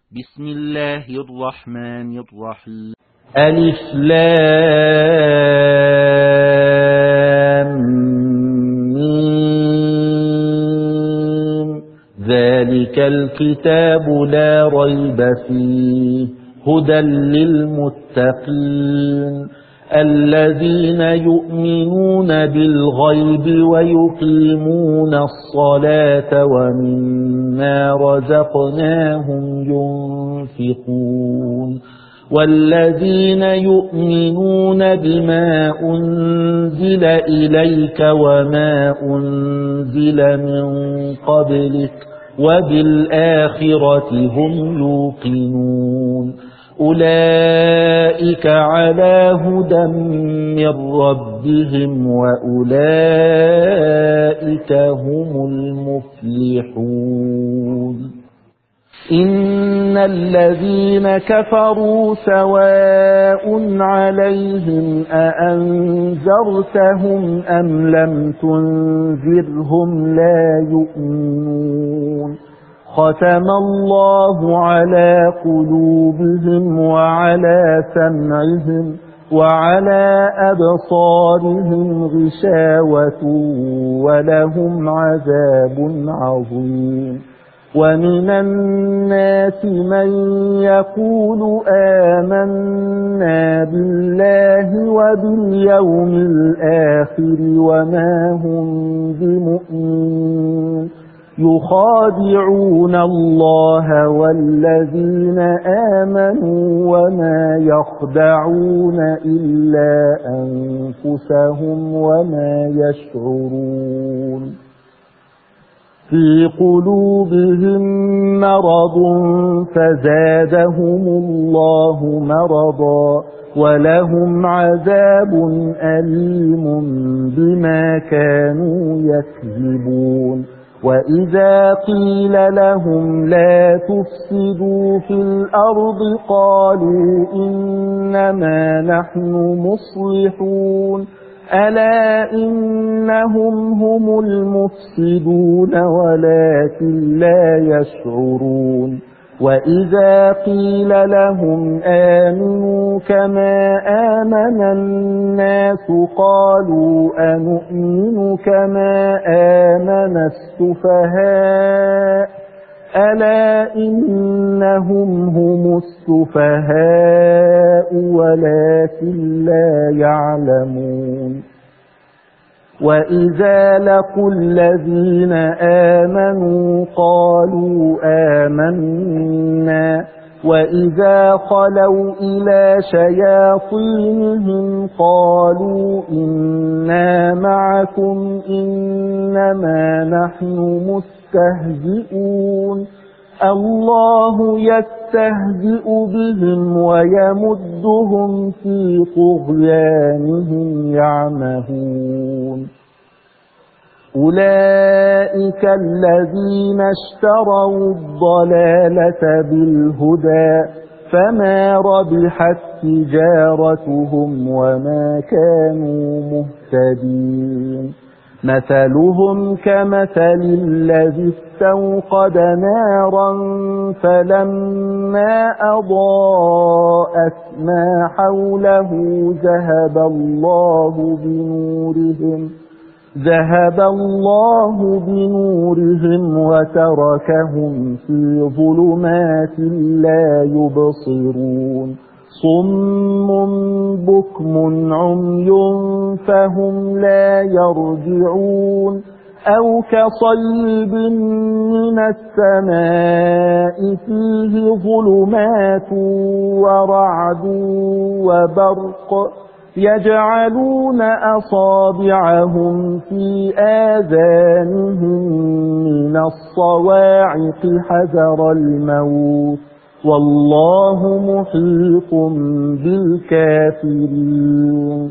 بسم الله الرحمن الرحيم. ألف لام ميم. ذلك الكتاب لا ريب فيه هدى للمتقين الذين يؤمنون بالغيب ويقيمون الصلاة ومما رزقناهم ينفقون والذين يؤمنون بما أنزل إليك وما أنزل من قبلك وبالآخرة هم يوقنون أولئك على هدى من ربهم وأولئك هم المفلحون إن الذين كفروا سواء عليهم أأنذرتهم أم لم تنذرهم لا يؤمنون ختم الله على قلوبهم وعلى سمعهم وعلى أبصارهم غشاوة ولهم عذاب عظيم ومن الناس من يقول آمنا بالله وباليوم الآخر وما هم بمؤمنين يخادعون الله والذين آمنوا وما يخدعون إلا أنفسهم وما يشعرون في قلوبهم مرض فزادهم الله مرضا ولهم عذاب أليم بما كانوا يكذبون وإذا قيل لهم لا تفسدوا في الأرض قالوا إنما نحن مصلحون ألا إنهم هم المفسدون ولكن لا يشعرون وإذا قيل لهم آمنوا كما آمن الناس قالوا أنؤمن كما آمن السفهاء ألا إنهم هم السفهاء ولكن لا يعلمون وإذا لقوا الذين آمنوا قالوا آمنا وإذا خلوا إلى شياطينهم قالوا إنا معكم إنما نحن مستهزئون الله يستهزئ بهم ويمدهم في طغيانهم يعمهون أولئك الذين اشتروا الضلالة بالهدى فما ربحت تجارتهم وما كانوا مهتدين مثلهم كمثل الذي استوقد نارا فلما أضاءت ما حوله ذهب الله بنورهم وتركهم في ظلمات لا يبصرون صم بكم عمي فهم لا يرجعون أو كصيب من السماء فيه ظلمات ورعد وبرق يجعلون أصابعهم في آذانهم من الصواعق حذر الموت والله محيط بالكافرين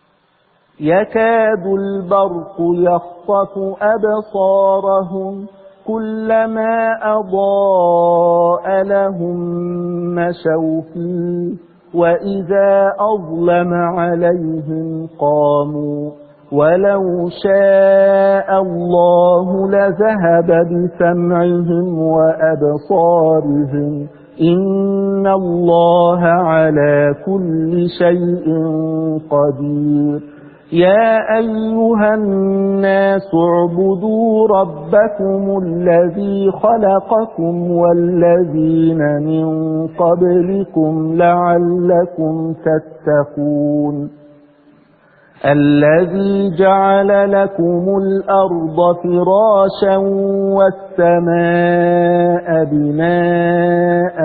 يكاد البرق يخطف أبصارهم كلما أضاء لهم مشوا فيه وإذا أظلم عليهم قاموا ولو شاء الله لذهب بسمعهم وأبصارهم إن الله على كل شيء قدير. يا أيها الناس اعبدوا ربكم الذي خلقكم والذين من قبلكم لعلكم تتقون. الذي جعل لكم الأرض فراشا والسماء بناء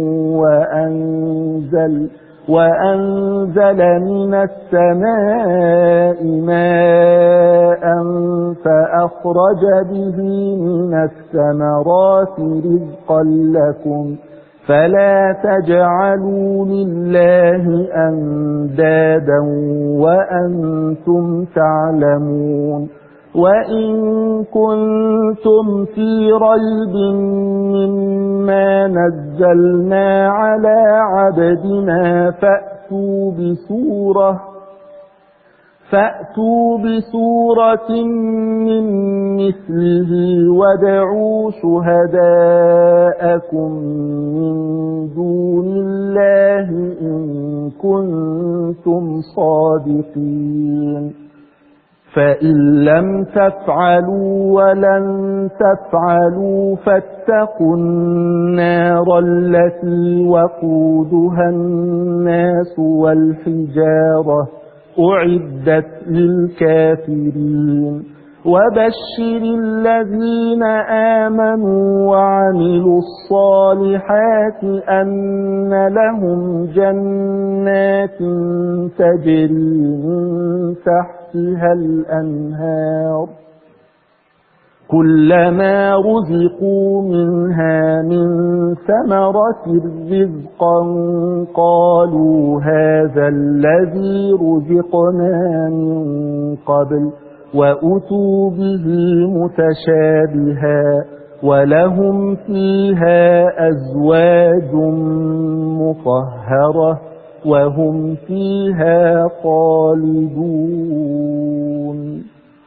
وأنزل من السماء ماء فأخرج به من الثمرات رزقا لكم فلا تجعلوا لله أندادا وأنتم تعلمون. وإن كنتم في ريب مما نزلنا على عبدنا فأتوا بسورة من مثله وادعوا شهداءكم من دون الله إن كنتم صادقين. فإن لم تفعلوا ولن تفعلوا فاتقوا النار التي وقودها الناس والحجارة أعدت للكافرين. وبشر الذين آمنوا وعملوا الصالحات أن لهم جنات تجري من تحتها الأنهار كلما رزقوا منها من ثمرة رزقا قالوا هذا الذي رزقنا من قبل وأتوا به متشابها ولهم فيها أزواج مطهرة وهم فيها خالدون.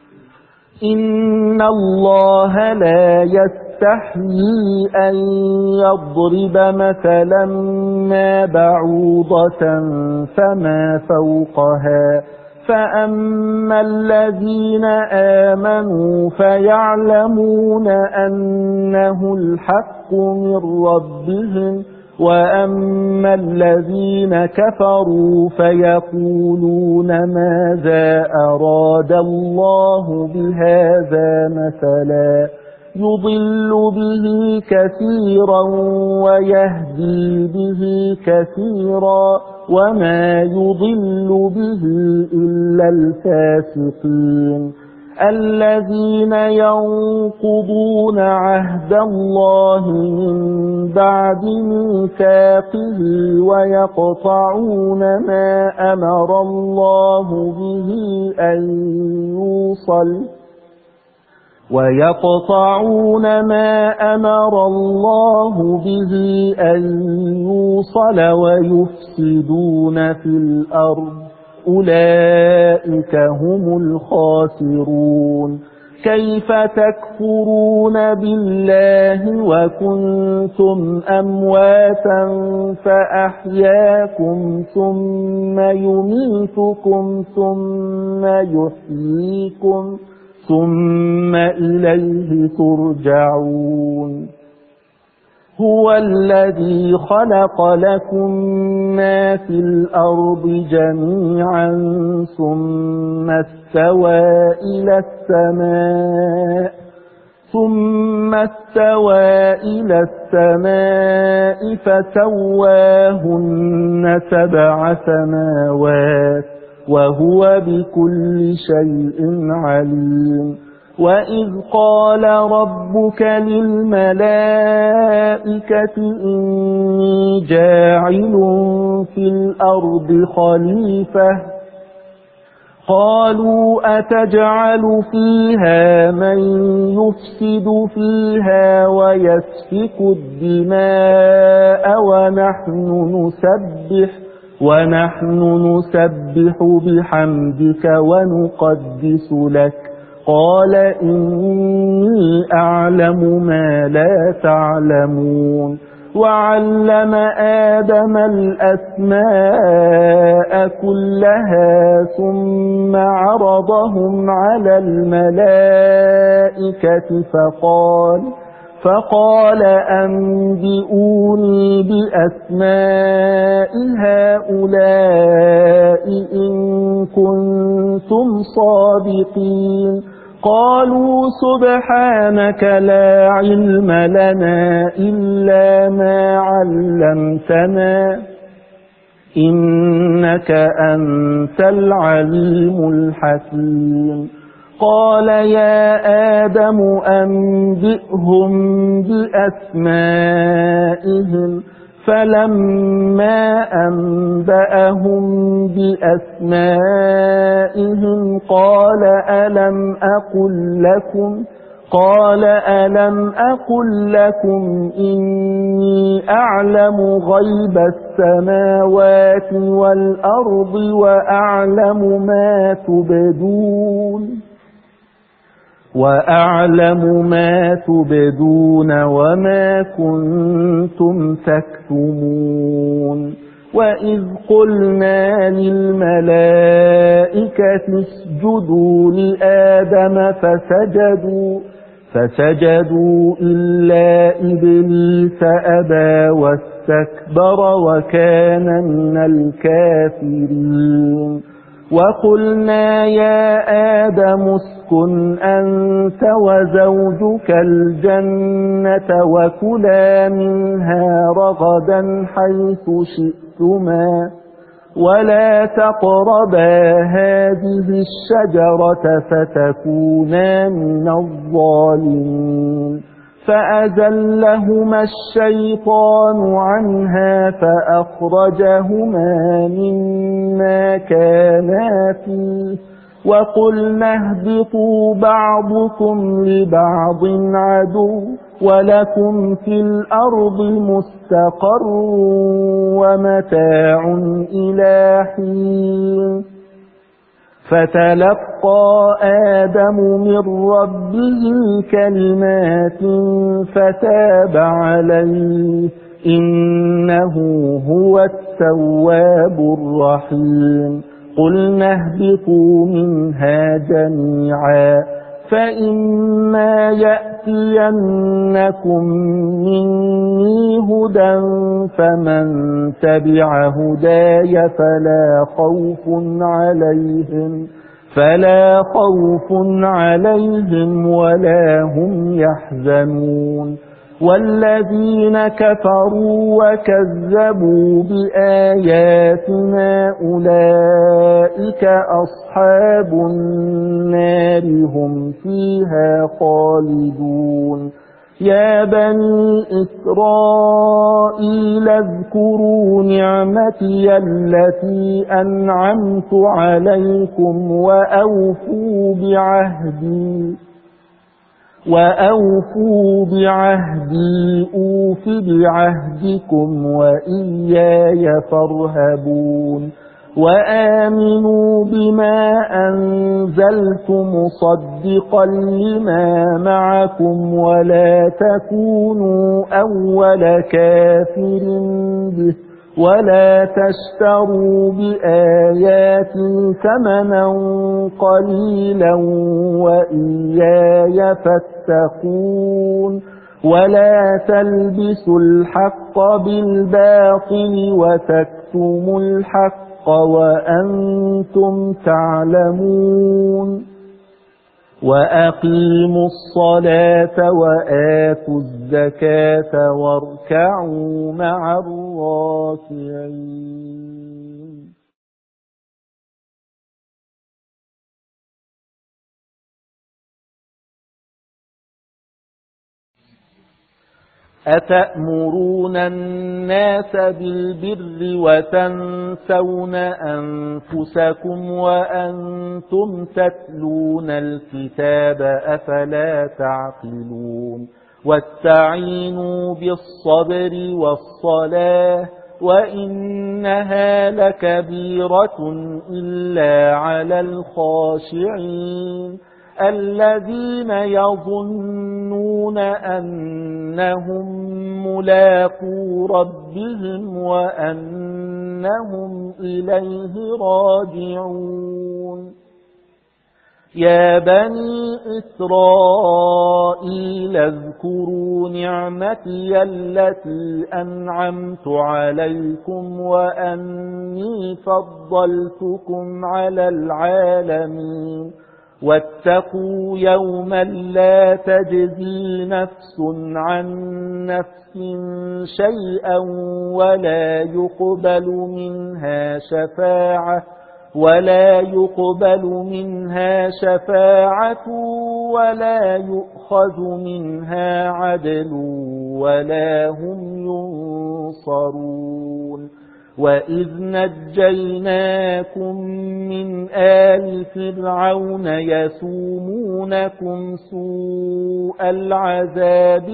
إن الله لا يستحيي أن يضرب مثلا ما بعوضة فما فوقها فأما الذين آمنوا فيعلمون أنه الحق من ربهم وأما الذين كفروا فيقولون ماذا أراد الله بهذا مثلا يضل به كثيرا ويهدي به كثيرا وما يضل به إلا الفاسقين الذين ينقضون عهد الله من بعد ميثاقه ويقطعون ما أمر الله به أن يوصل ويفسدون في الأرض أولئك هم الخاسرون. كيف تكفرون بالله وكنتم أمواتا فأحياكم ثم يميتكم ثم يحييكم ثم إليه ترجعون. هو الذي خلق لكم ما في الأرض جميعا ثم استوى إلى السماء فسواهن 7 سماوات وهو بكل شيء عليم. وإذ قال ربك للملائكة إني جاعل في الأرض خليفة قالوا أتجعل فيها من يفسد فيها ويسفك الدماء ونحن نسبح بحمدك ونقدس لك قال إني أعلم ما لا تعلمون. وعلم آدم الأسماء كلها ثم عرضهم على الملائكة فقال أنبئوني بأسماء هؤلاء إن كنتم صادقين قالوا سبحانك لا علم لنا إلا ما علمتنا إنك أنت العليم الحكيم قال يا آدم أنبئهم بأسمائهم فلما أنبأهم بأسمائهم قال ألم أقل لكم إني أعلم غيب السماوات والأرض وأعلم ما تبدون وما كنتم تكتمون وإذ قلنا للملائكة اسجدوا لآدم فسجدوا إلا إبليس أبى واستكبر وكان من الكافرين وقلنا يا آدم اسكن أنت وزوجك الجنة وكلا منها رغدا حيث شئتما ولا تقربا هذه الشجرة فتكونا من الظالمين فأزلهما الشيطان عنها فأخرجهما مما كانا فيه وقلنا اهبطوا بعضكم لبعض عدو ولكم في الأرض مستقر ومتاع إلى حين فتلقى آدم من ربه كلمات فتاب عليه إنه هو التواب الرحيم قلنا اهبطوا منها جميعا فإما يأتينكم مني هدى فمن تبع هداي فلا خوف عليهم ولا هم يحزنون والذين كفروا وكذبوا بآياتنا أولئك أصحاب النار هم فيها خالدون يا بني إسرائيل اذكروا نعمتي التي أنعمت عليكم وأوفوا بعهدي أوف بعهدكم وإياي فارهبون وآمنوا بما أنزلت مصدقا لما معكم ولا تكونوا أول كافر به ولا تشتروا بآياتي ثمنا قليلا وإياي فاتقون ولا تلبسوا الحق بالباطل وتكتموا الحق وأنتم تعلمون وأقيموا الصلاة وآتوا الزكاة واركعوا مع الراكعين أتأمرون الناس بالبر وتنسون أنفسكم وأنتم تتلون الكتاب أفلا تعقلون واستعينوا بالصبر والصلاة وإنها لكبيرة إلا على الخاشعين الذين يظنون أنهم ملاقو ربهم وأنهم إليه راجعون يا بني إسرائيل اذكروا نعمتي التي أنعمت عليكم وأني فضلتكم على العالمين واتقوا يوما لا تجزي نفس عن نفس شيئا ولا يقبل منها شفاعة ولا يؤخذ منها عدل ولا هم ينصرون وإذ نجيناكم من آل فرعون يسومونكم سوء العذاب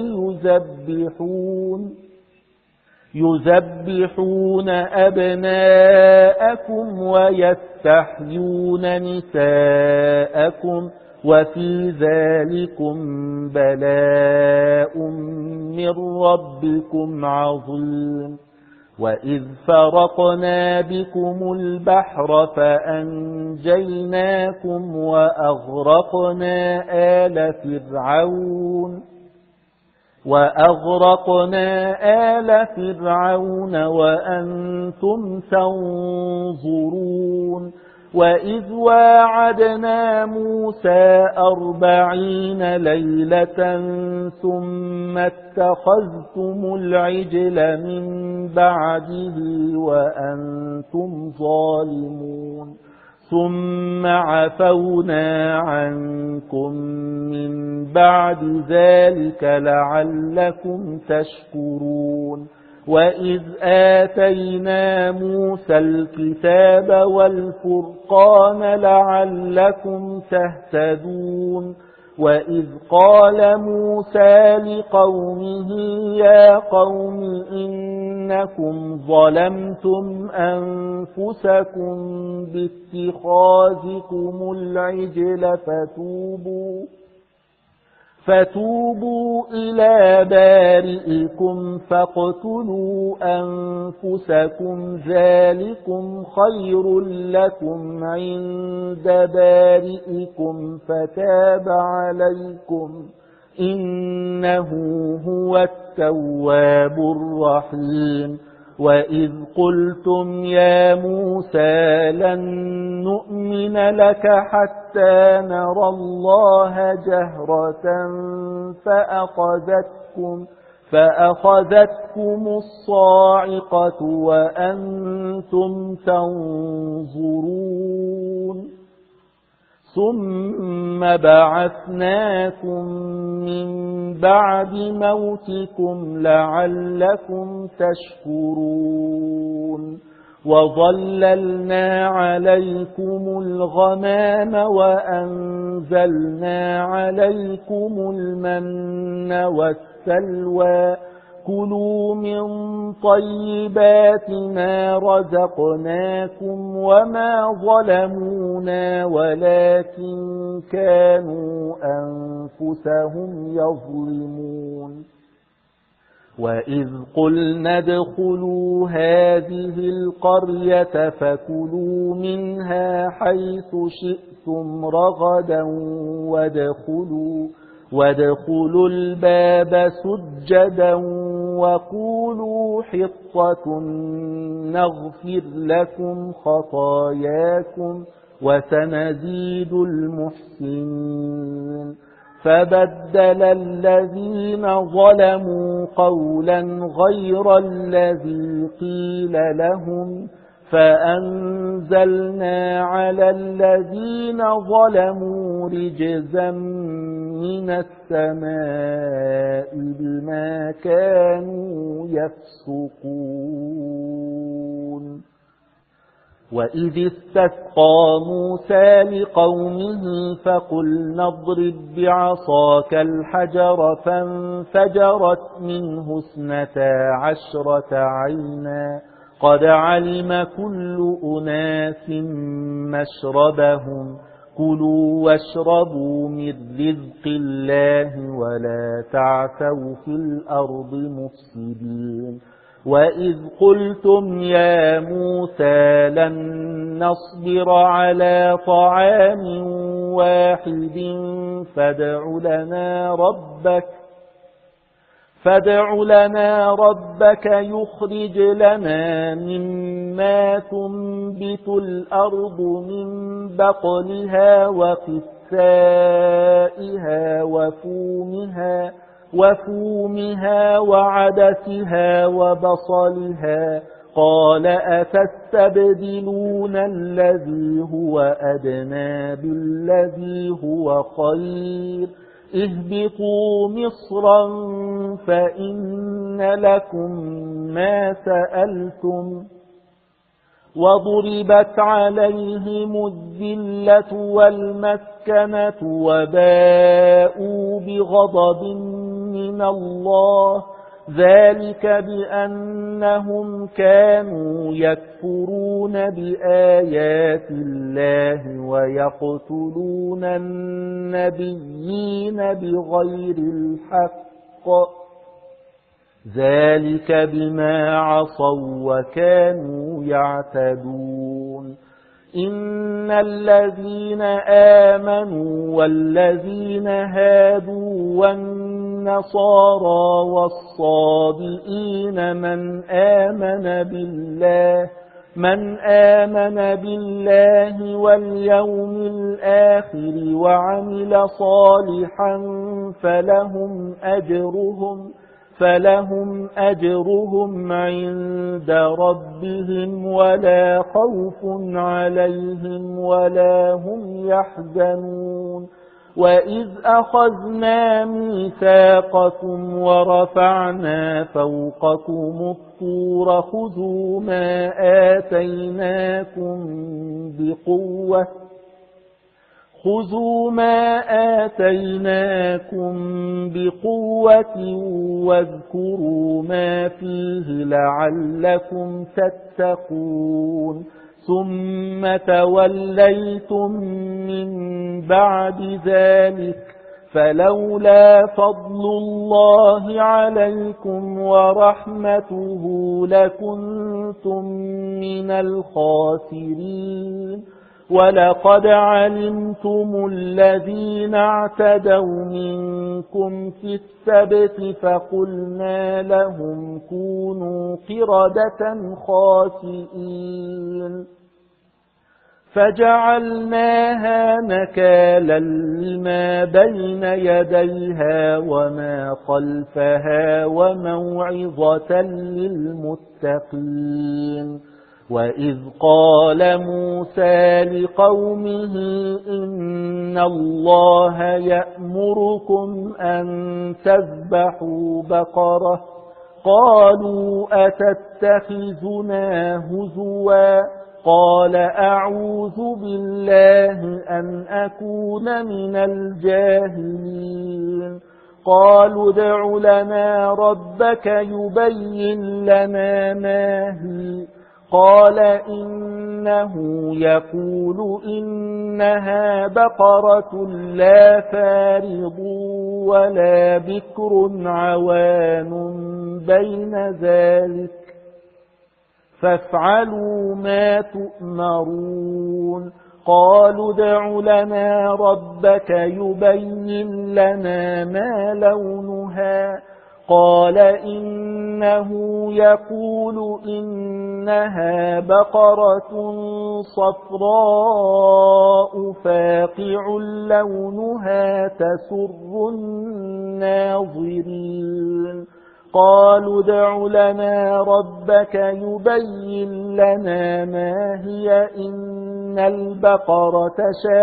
يذبحون أبناءكم ويستحيون نساءكم وفي ذلكم بلاء من ربكم عظيم وإذ فرقنا بكم البحر فأنجيناكم وأغرقنا آل فرعون وأنتم تنظرون وإذ واعدنا موسى 40 ليلة ثم اتخذتم العجل من بعده وأنتم ظالمون ثم عفونا عنكم من بعد ذلك لعلكم تشكرون وإذ آتينا موسى الكتاب والفرقان لعلكم تهتدون وإذ قال موسى لقومه يا قوم إنكم ظلمتم أنفسكم باتخاذكم العجل فتوبوا إلى بارئكم فاقتلوا أنفسكم ذلكم خير لكم عند بارئكم فتاب عليكم إنه هو التواب الرحيم وإذ قلتم يا موسى لن نؤمن لك حتى نرى الله جهرة فأخذتكم الصاعقة وأنتم تنظرون ثم بعثناكم من بعد موتكم لعلكم تشكرون وظللنا عليكم الغمام وأنزلنا عليكم المن والسلوى كلوا من طيبات ما رزقناكم وما ظلمونا ولكن كانوا أنفسهم يظلمون وإذ قلنا ادخلوا هذه القرية فكلوا منها حيث شئتم رغدا وادخلوا الباب سجدا وقولوا حطة نغفر لكم خطاياكم وسنزيد المحسنين فبدل الذين ظلموا قولا غير الذي قيل لهم فأنزلنا على الذين ظلموا رجزا من السماء بما كانوا يفسقون وإذ استسقى موسى لقومه فقلنا اضرب بعصاك الحجر فانفجرت منه 12 عينا قد علم كل أناس مشربهم كلوا واشربوا من رزق الله ولا تعثوا في الأرض مفسدين وإذ قلتم يا موسى لن نصبر على طعام واحد فادع لنا ربك يخرج لنا مما تنبت الأرض من بقلها وقثائها وفومها وعدسها وبصلها قال أتستبدلون الذي هو أدنى بالذي هو خير اهبطوا مصرا فإن لكم ما سألتم وضربت عليهم الذلة والمسكنة وباءوا بغضب من الله ذلك بأنهم كانوا يكفرون بآيات الله ويقتلون النبيين بغير الحق ذلك بما عصوا وكانوا يعتدون إن الذين آمنوا والذين هادوا والنصارى والصابئين من آمن بالله واليوم الآخر وعمل صالحا فلهم أجرهم عند ربهم ولا خوف عليهم ولا هم يحزنون وإذ أخذنا ميثاقكم ورفعنا فوقكم الطور خذوا ما آتيناكم بقوة واذكروا ما فيه لعلكم تتقون ثم توليتم من بعد ذلك فلولا فضل الله عليكم ورحمته لكنتم من الخاسرين ولقد علمتم الذين اعتدوا منكم في السبت فقلنا لهم كونوا قردة خاسئين فجعلناها نكالا لما بين يديها وما خلفها وموعظة للمتقين وإذ قال موسى لقومه إن الله يأمركم أن تذبحوا بقرة قالوا أتتخذنا هزوا قال أعوذ بالله أن أكون من الجاهلين قالوا ادع لنا ربك يبين لنا ما هي قال إنه يقول إنها بقرة لا فارض ولا بكر عوان بين ذلك فافعلوا ما تؤمرون قالوا ادع لنا ربك يبين لنا ما لونها قال إنه يقول إنها بقرة صفراء فاقع لونها تسر الناظرين قالوا ادع لنا ربك يبين لنا ما هي إن البقرة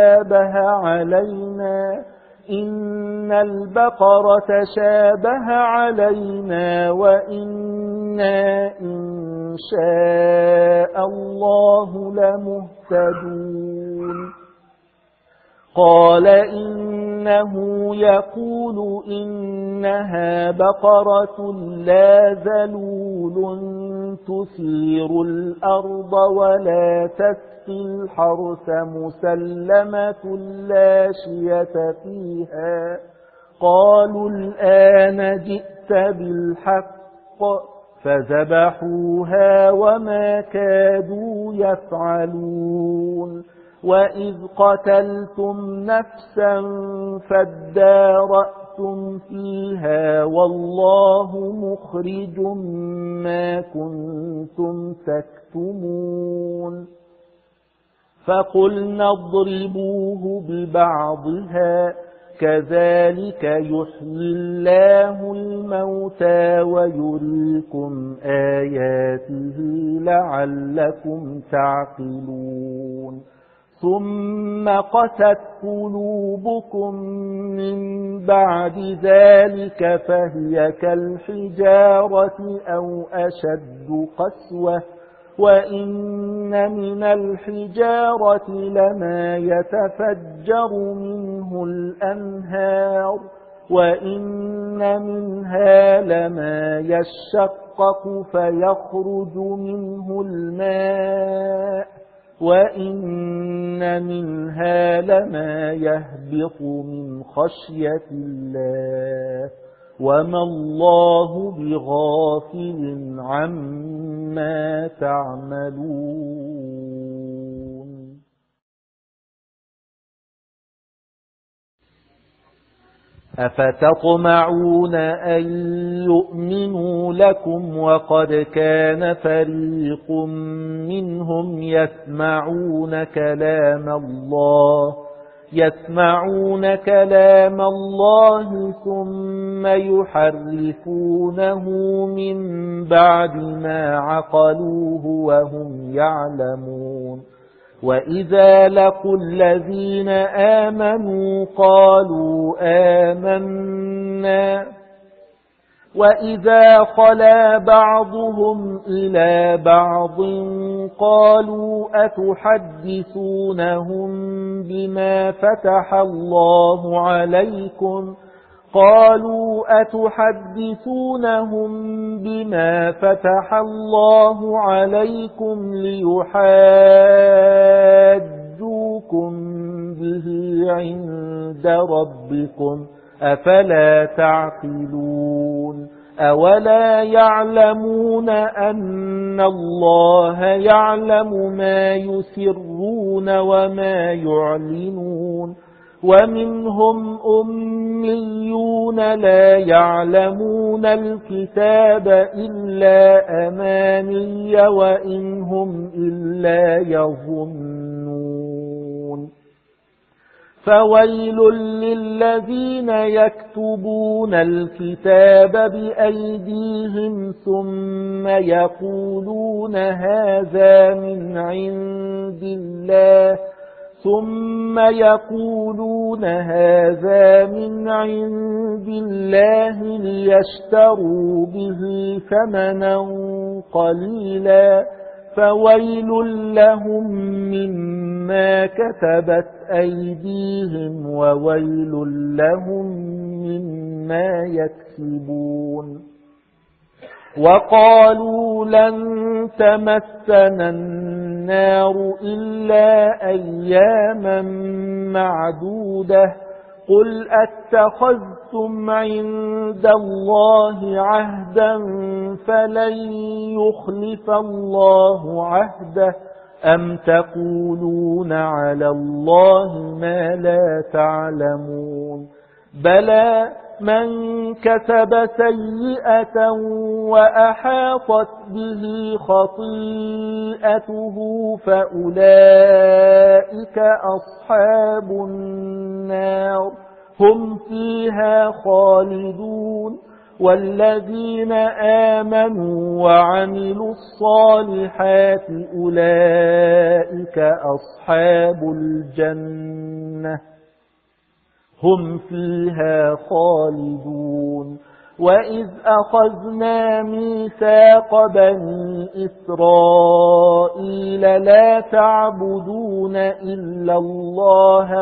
شابه علينا وإنا إن شاء الله لمهتدون قال إن إنه يقول إنها بقرة لا ذلول تثير الأرض ولا تسقي الحرث مسلمة لا شية فيها. قالوا الآن جئت بالحق فذبحوها وما كادوا يفعلون. وإذ قتلتم نفسا فادارأتم فيها والله مخرج ما كنتم تكتمون. فقلنا اضربوه ببعضها كذلك يحيي الله الموتى ويريكم آياته لعلكم تعقلون. ثم قست قلوبكم من بعد ذلك فهي كالحجارة أو أشد قسوة وإن من الحجارة لما يتفجر منه الأنهار وإن منها لما يشقق فيخرج منه الماء وإن منها لما يهبط من خشية الله وما الله بغافل عما تعملون. أفتطمعون أن يؤمنوا لكم وقد كان فريق منهم يسمعون كلام الله ثم يحرفونه من بعد ما عقلوه وهم يعلمون. وإذا لقوا الذين آمنوا قالوا آمنا وإذا خلا بعضهم إلى بعض قالوا أتحدثونهم بما فتح الله عليكم ليحاجوكم به عند ربكم أفلا تعقلون. أولا يعلمون أن الله يعلم ما يسرون وما يعلنون. ومنهم أميون لا يعلمون الكتاب إلا أماني وإن هم إلا يظنون. فويل للذين يكتبون الكتاب بأيديهم ثم يقولون هذا من عند الله ليشتروا به ثمنا قليلا فويل لهم مما كتبت أيديهم وويل لهم مما يكسبون. وقالوا لن تمسنا النار إلا أياما معدودة قل أتخذتم عند الله عهدا فلن يخلف الله عهده أم تقولون على الله ما لا تعلمون. بلى من كسب سيئة وأحاطت به خطيئته فأولئك أصحاب النار هم فيها خالدون. والذين آمنوا وعملوا الصالحات أولئك أصحاب الجنة هم فيها خالدون. وإذ أخذنا ميثاق بني إسرائيل لا تعبدون إلا الله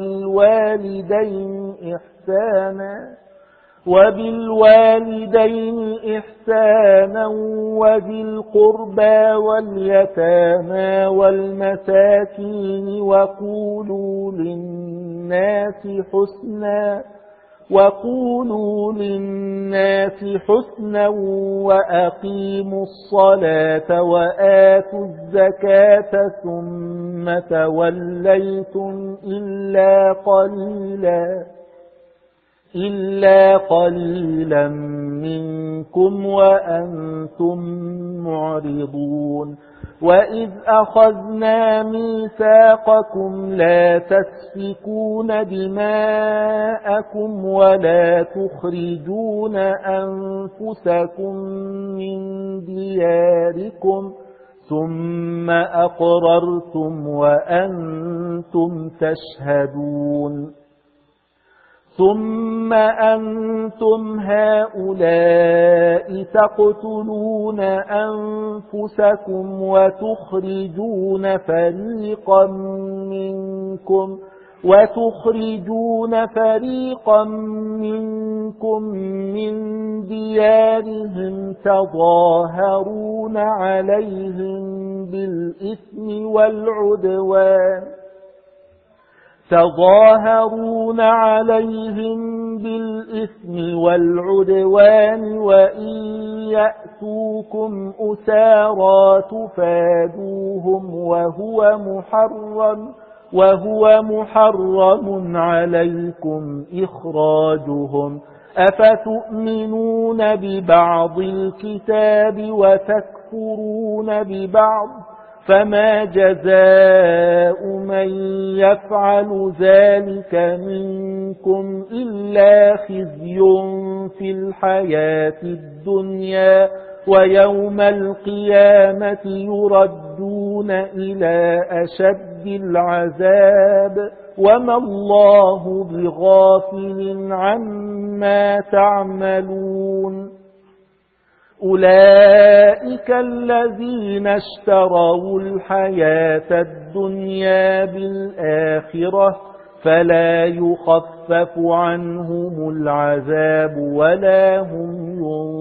وبالوالدين إحسانا وذي القربى واليتامى والمساكين وقولوا للناس حسنا وأقيموا الصلاة وآتوا الزكاة ثم توليتم إلا قليلا منكم وأنتم معرضون وإذ أخذنا ميثاقكم لا تسفكون دماءكم ولا تخرجون أنفسكم من دياركم ثم أقررتم وأنتم تشهدون ثم أنتم هؤلاء تقتلون أنفسكم وتخرجون فريقا منكم من ديارهم تظاهرون عليهم بالإثم والعدوان وإن يأتوكم أسارى تفادوهم وهو محرم عليكم إخراجهم أفتؤمنون ببعض الكتاب وتكفرون ببعض فما جزاء من يفعل ذلك منكم إلا خزي في الحياة الدنيا ويوم القيامة يردون إلى أشد العذاب وما الله بغافل عما تعملون أولئك الذين اشتروا الحياة الدنيا بالآخرة فلا يخفف عنهم العذاب ولا هم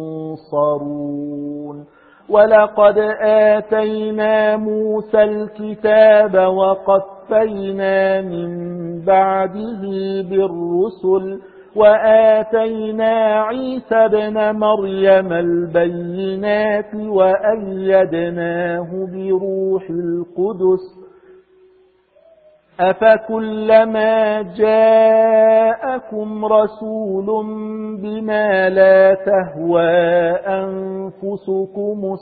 ينصرون ولقد آتينا موسى الكتاب وقفينا من بعده بالرسل وآتينا عيسى ابن مريم البينات وأيدناه بروح القدس أفكلما جاءكم رسول بما لا تهوى أنفسكم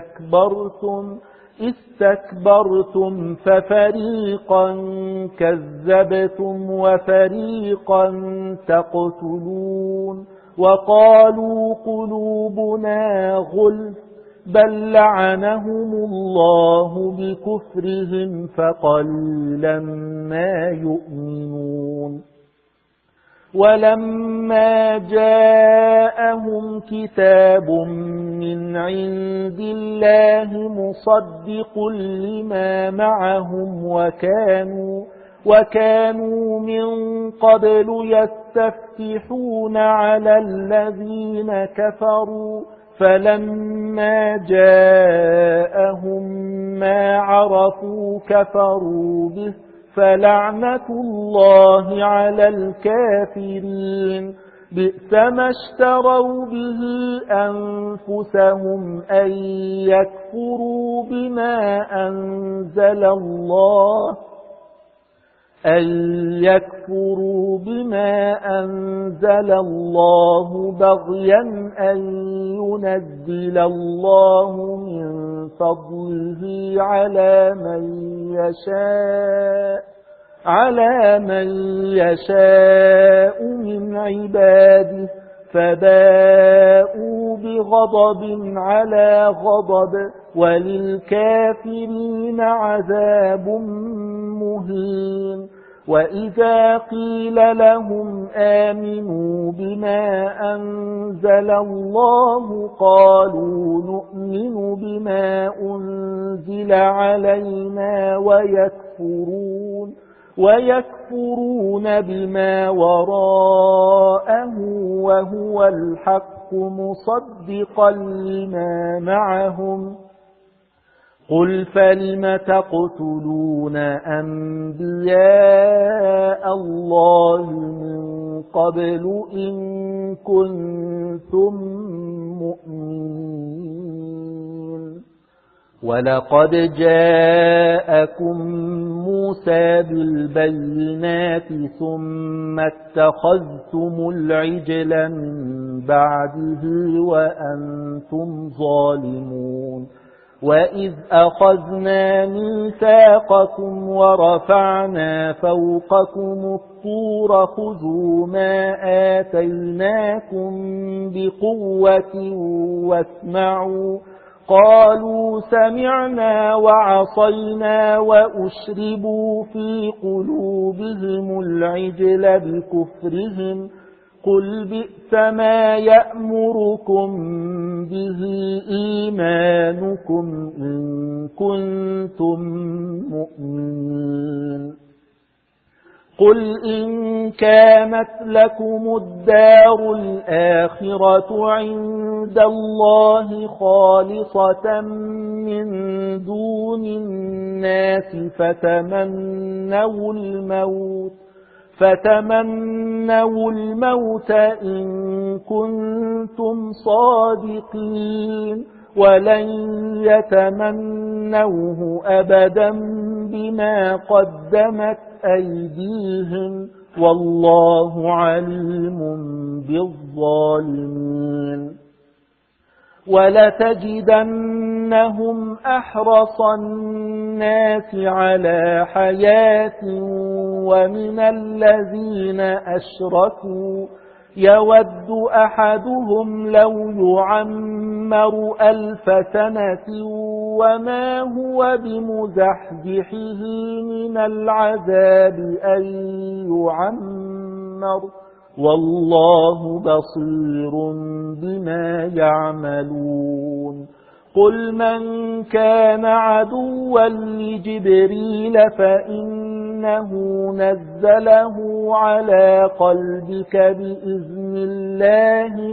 استكبرتم ففريقا كذبتم وفريقا تقتلون وقالوا قلوبنا غلف بل لعنهم الله بكفرهم فقليلا ما يؤمنون ولما جاءهم كتاب من عند الله مصدق لما معهم وكانوا من قبل يستفتحون على الذين كفروا فلما جاءهم ما عرفوا كفروا به فلعنة الله على الكافرين بئس ما اشتروا به أنفسهم أن يكفروا بما أنزل الله بغيا أن ينزل الله من فضله على من يشاء من عباده فباءوا بغضب على غضب وللكافرين عذاب مهين وإذا قيل لهم آمنوا بما أنزل الله قالوا نؤمن بما أنزل علينا ويكفرون بما وراءه وهو الحق مصدقا لما معهم قل فلم تقتلون أنبياء الله من قبل إن كنتم مؤمنين ولقد جاءكم موسى بالبينات ثم اتخذتم العجل من بعده وأنتم ظالمون وإذ أخذنا ميثاقكم ورفعنا فوقكم الطور خذوا ما آتيناكم بقوة واسمعوا قالوا سمعنا وعصينا وأشربوا في قلوبهم العجل بكفرهم قل بئس ما يأمركم به إيمانكم إن كنتم مؤمنين قل إن كانت لكم الدار الآخرة عند الله خالصة من دون الناس فتمنوا الموت إن كنتم صادقين ولن يتمنوه أبدا بما قدمت أيديهم والله عليم بالظالمين ولتجدنهم أحرص الناس على حياة ومن الذين أشركوا يود أحدهم لو يعمر 1000 سنة وما هو بمزحزحه من العذاب أن يعمر والله بصير بما يعملون قل من كان عدوا لجبريل فإنه نزله على قلبك بإذن الله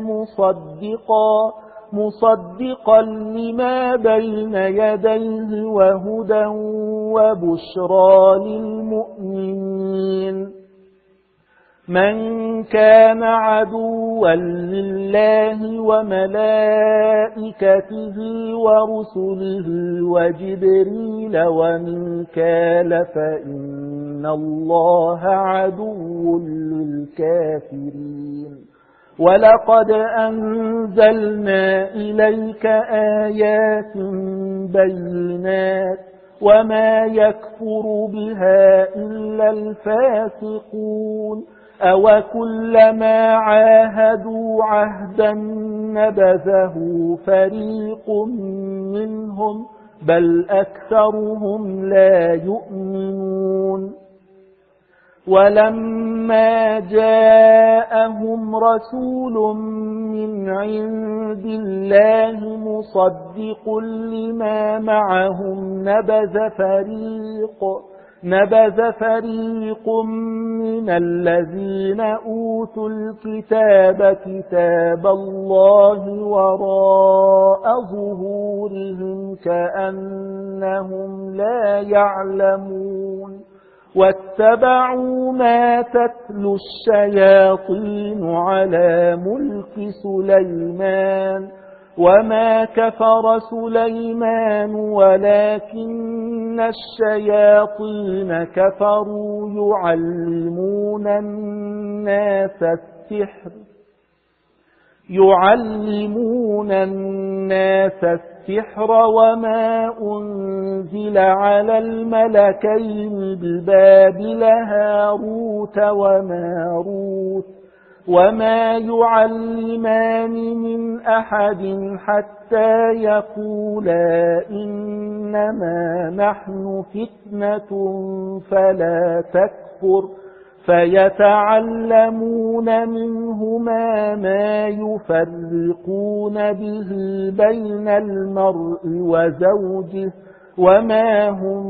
مصدقا لما بين يديه وهدى وبشرى للمؤمنين من كان عدوا لله وملائكته ورسله وجبريل وميكال فإن الله عدو للكافرين ولقد أنزلنا إليك آيات بينات وما يكفر بها إلا الفاسقون أوكلما عاهدوا عهدا نبذه فريق منهم بل أكثرهم لا يؤمنون ولما جاءهم رسول من عند الله مصدق لما معهم نبذ فريق من الذين أوتوا الكتاب كتاب الله وراء ظهورهم كأنهم لا يعلمون واتبعوا ما تتلو الشياطين على ملك سليمان وما كفر سليمان ولكن الشياطين كفروا يعلمون الناس السحر وما أنزل على الملكين ببابل هاروت وماروت وما يعلمان من أحد حتى يقولا إنما نحن فتنة فلا تكفر يكفر فيتعلمون منهما ما يفرقون به بين المرء وزوجه وما هم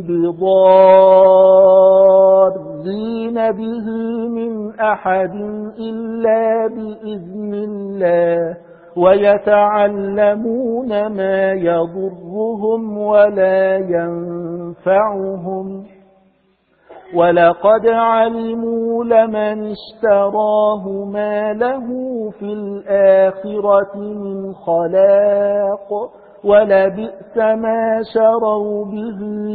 بضارين به من أحد إلا بإذن الله ويتعلمون ما يضرهم ولا ينفعهم ولقد علموا لمن اشتراه ما له في الآخرة من خلاق ولبئس ما شروا به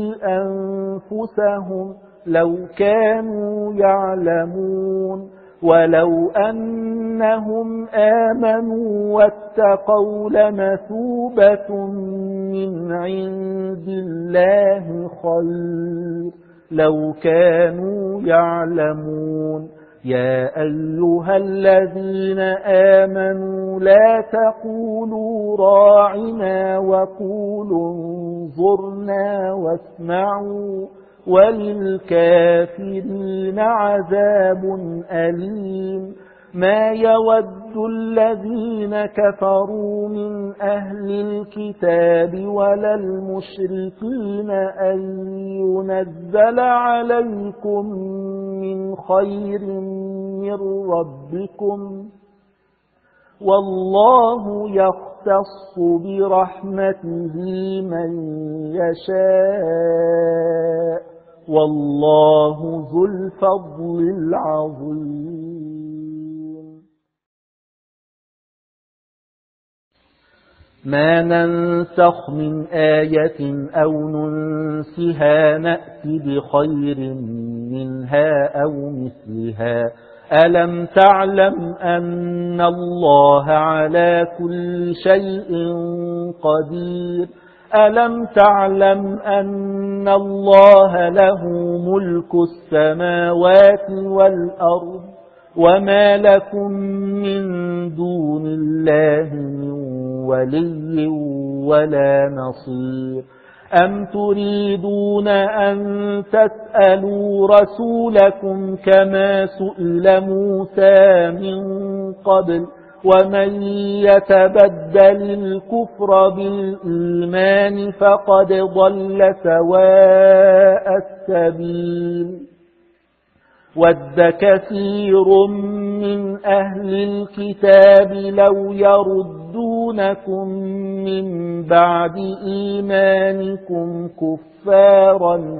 أنفسهم لو كانوا يعلمون ولو أنهم آمنوا واتقوا لمثوبة من عند الله خير لو كانوا يعلمون يا أيها الذين آمنوا لا تقولوا راعنا وقولوا انظرنا واسمعوا وللكافرين عذاب أليم ما يود الذين كفروا من أهل الكتاب ولا المشركين أن ينزل عليكم من خير من ربكم والله يختص برحمته من يشاء والله ذو الفضل العظيم ما ننسخ من آية أو ننسها نأت بخير منها أو مثلها ألم تعلم أن الله على كل شيء قدير ألم تعلم أن الله له ملك السماوات والأرض وما لكم من دون الله من ولي ولا نصير أم تريدون أن تسألوا رسولكم كما سئل موسى من قبل ومن يتبدل الكفر بالإيمان فقد ضل سواء السبيل ود كثير من أهل الكتاب لو يردونكم من بعد إيمانكم كفارا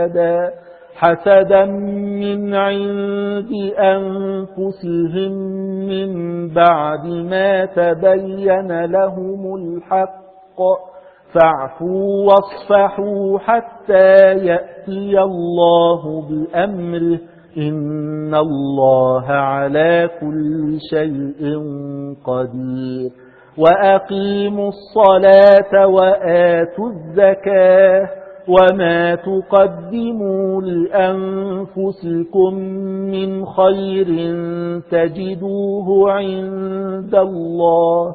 حسدا من عند أنفسهم من بعد ما تبين لهم الحق فاعفوا واصفحوا حتى يأتي الله بأمره إن الله على كل شيء قدير وأقيموا الصلاة وآتوا الزكاة وما تقدموا لأنفسكم من خير تجدوه عند الله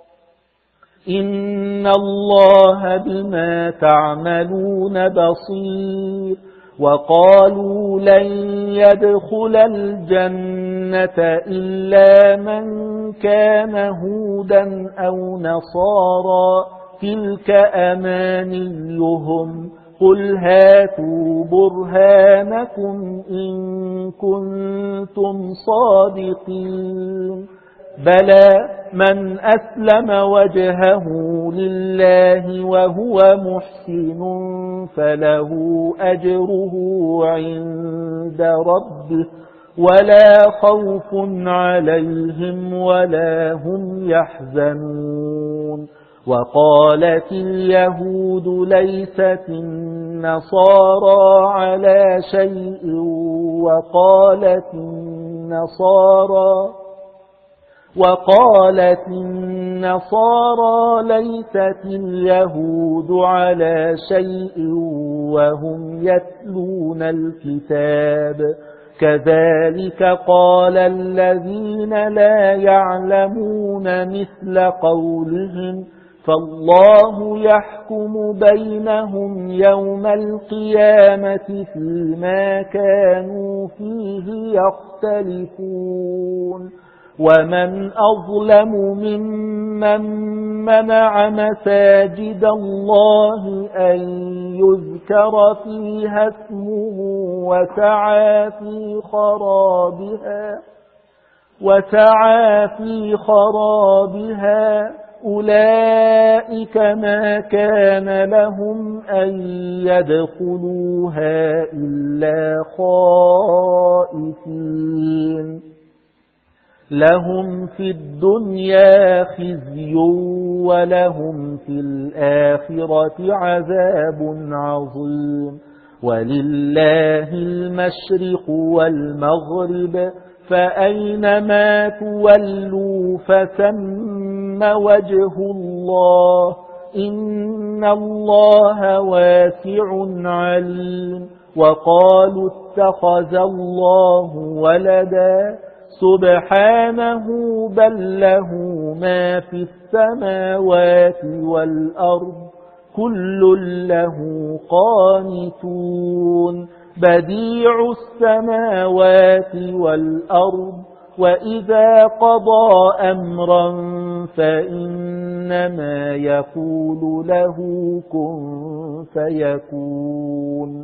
إن الله بما تعملون بصير وقالوا لن يدخل الجنة إلا من كان هودا أو نصارى تلك أمانيهم قل هاتوا برهانكم إن كنتم صادقين بلى من أسلم وجهه لله وهو محسن فله أجره عند ربه ولا خوف عليهم ولا هم يحزنون وقالت اليهود ليست النصارى على شيء وقالت النصارى ليست اليهود على شيء وهم يتلون الكتاب كذلك قال الذين لا يعلمون مثل قولهم فالله يحكم بينهم يوم القيامة فيما كانوا فيه يختلفون ومن أظلم ممن منع مساجد الله أن يذكر فيها اسمه وسعى في خرابها أولئك ما كان لهم أن يدخلوها إلا خائفين لهم في الدنيا خزي ولهم في الآخرة عذاب عظيم ولله المشرق والمغرب فأينما تولوا فثم وجه الله إن الله واسع عليم وقالوا اتخذ الله ولدا سبحانه بل له ما في السماوات والأرض كل له قانتون بديع السماوات والأرض وإذا قضى أمرا فإنما يقول له كن فيكون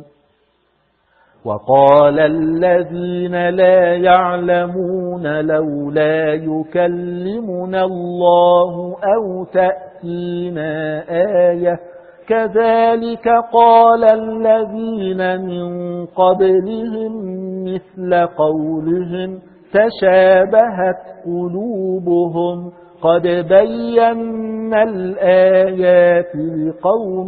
وقال الذين لا يعلمون لولا يكلمنا الله أو تأتينا آية كذلك قال الذين من قبلهم مثل قولهم تشابهت قلوبهم قد بينا الآيات لقوم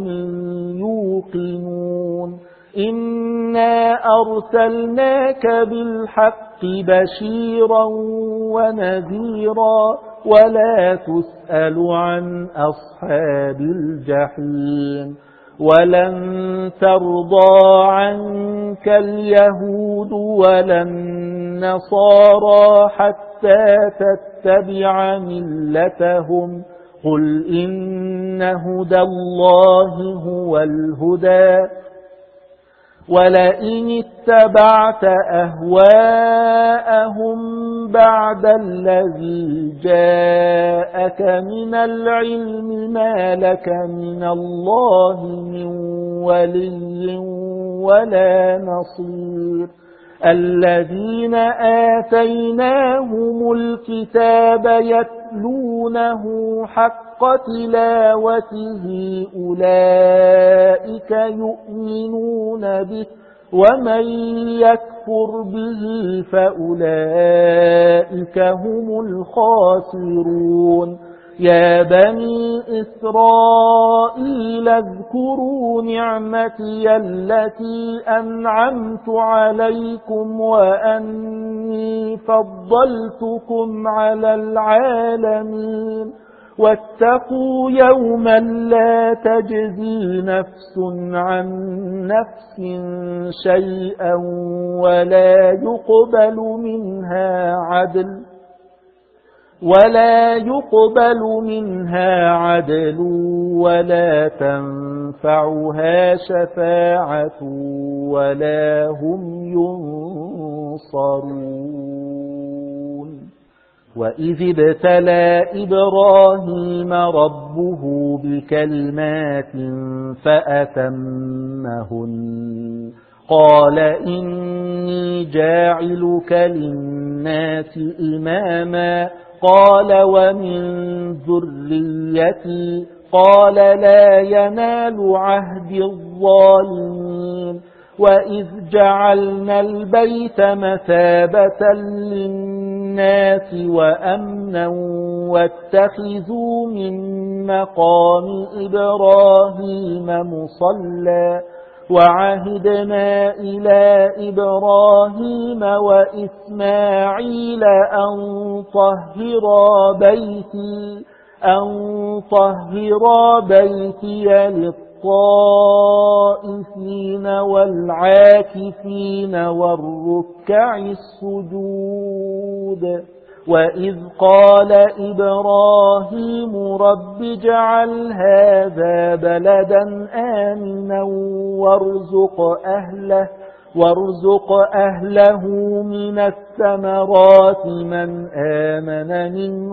يوقنون إنا أرسلناك بالحق بشيرا ونذيرا ولا تسأل عن أصحاب الجحيم ولن ترضى عنك اليهود ولا النصارى حتى تتبع ملتهم قل إن هدى الله هو الهدى ولئن اتبعت أهواءهم بعد الذي جاءك من العلم ما لك من الله من ولي ولا نصير الذين آتيناهم الكتاب يتلونه حق تلاوته أولئك يؤمنون به ومن يكفر به فأولئك هم الخاسرون يا بني إسرائيل اذكروا نعمتي التي أنعمت عليكم وأني فضلتكم على العالمين واتقوا يوما لا تجزي نفس عن نفس شيئا ولا يقبل منها عدل ولا تنفعها شفاعة ولا هم ينصرون وإذ ابتلى إبراهيم ربه بكلمات فأتمهن قال إني جاعلك للناس إماما قال ومن ذريتي قال لا ينال عهد الظالمين وإذ جعلنا البيت مثابة للناس وأمنا واتخذوا من مقام إبراهيم مصلى وعهدنا إلى إبراهيم وإسماعيل أن طهرا بيتي للطائفين والعاكفين والركع السجود وإذ قال إبراهيم رب اجعل هذا بلدا آمنا وارزق أهله من الثمرات من آمن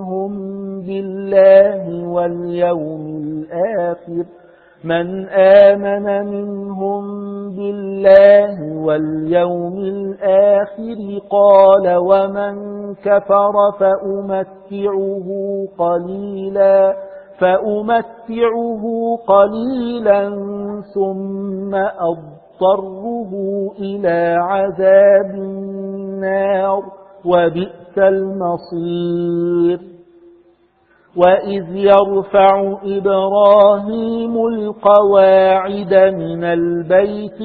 منهم بالله واليوم الآخر قال ومن كفر فأمتعه قليلا ثم أضطره إلى عذاب النار وبئس المصير وإذ يرفع إبراهيم القواعد من البيت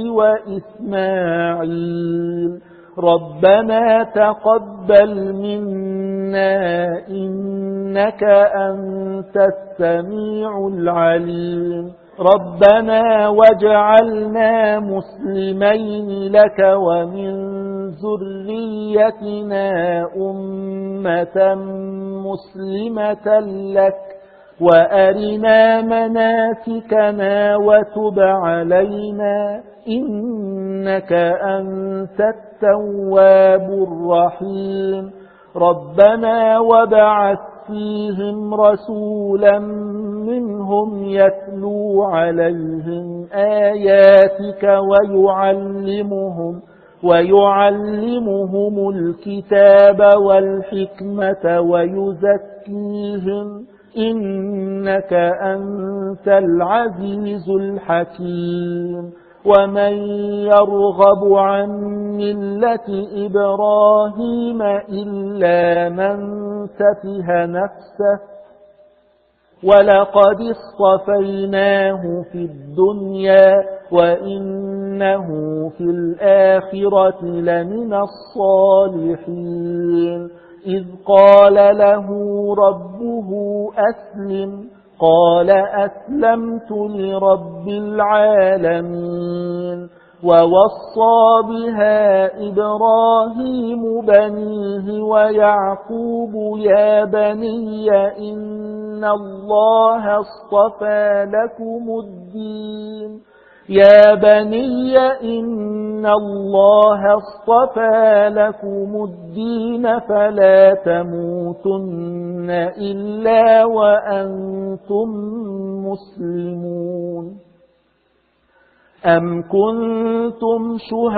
وإسماعيل ربنا تقبل منا إنك أنت السميع العليم ربنا واجعلنا مسلمين لك ومن ذريتنا أمة مسلمة لك وأرنا مناسكنا وتب علينا إنك أنت التواب الرحيم ربنا وابعث فيهم رسولا منهم يتلو عليهم آياتك ويعلمهم الكتاب والحكمة ويزكيهم إنك أنت العزيز الحكيم ومن يرغب عن ملة إبراهيم إلا من سفه نفسه ولقد اصطفيناه في الدنيا وإنه في الآخرة لمن الصالحين إذ قال له ربه أسلم قال أسلمت لرب العالمين ووصى بها إبراهيم بنيه ويعقوب يا بني إن الله اصطفى لكم الدين فلا تموتن إلا وأنتم مسلمون أم كنتم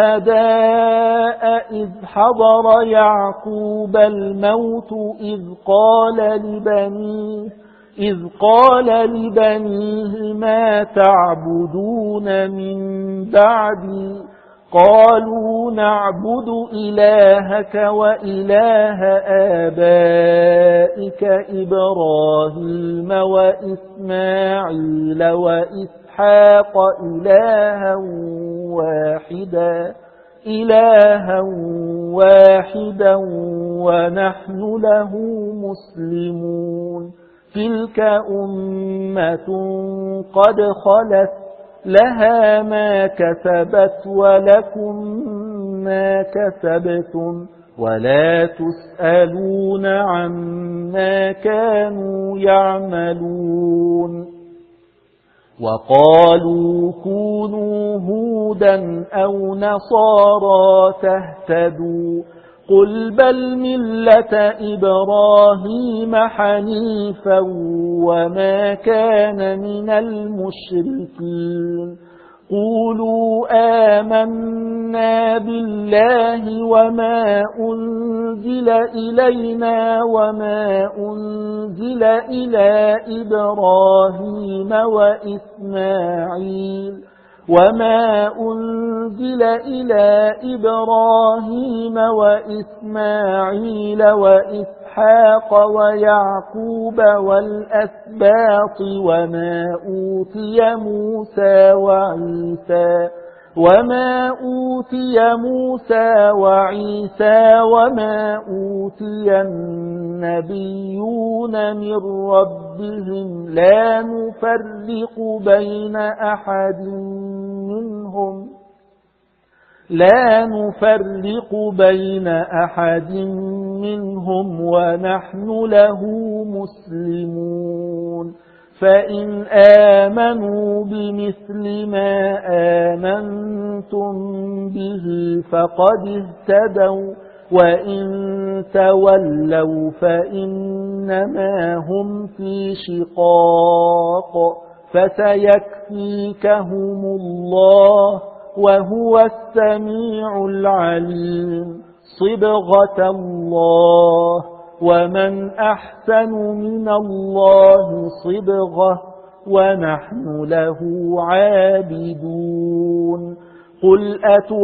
شهداء إذ حضر يعقوب الموت إذ قال لبنيه ما تعبدون من بعدي قالوا نعبد إلهك وإله آبائك إبراهيم وإسماعيل وإسحاق إلها واحدا ونحن له مسلمون تلك أمة قد خلت لها ما كسبت ولكم ما كسبتم ولا تسألون عما كانوا يعملون وقالوا كونوا هودا أو نصارى تهتدوا قل بل ملة إبراهيم حنيفا وما كان من المشركين قولوا آمنا بالله وما أنزل إلينا وما أنزل إلى إبراهيم وإسماعيل وإسحاق ويعقوب والأسباط وما أوتي موسى وعيسى وما أوتي النبيون من ربهم لا لا نفرق بين أحد منهم ونحن له مسلمون فإن آمنوا بمثل ما آمنتم به فقد اهتدوا وإن تولوا فإنما هم في شقاق فسيكفيكهم الله وهو السميع العليم صبغة الله ومن أحسن من الله صبغة ونحن له عابدون قل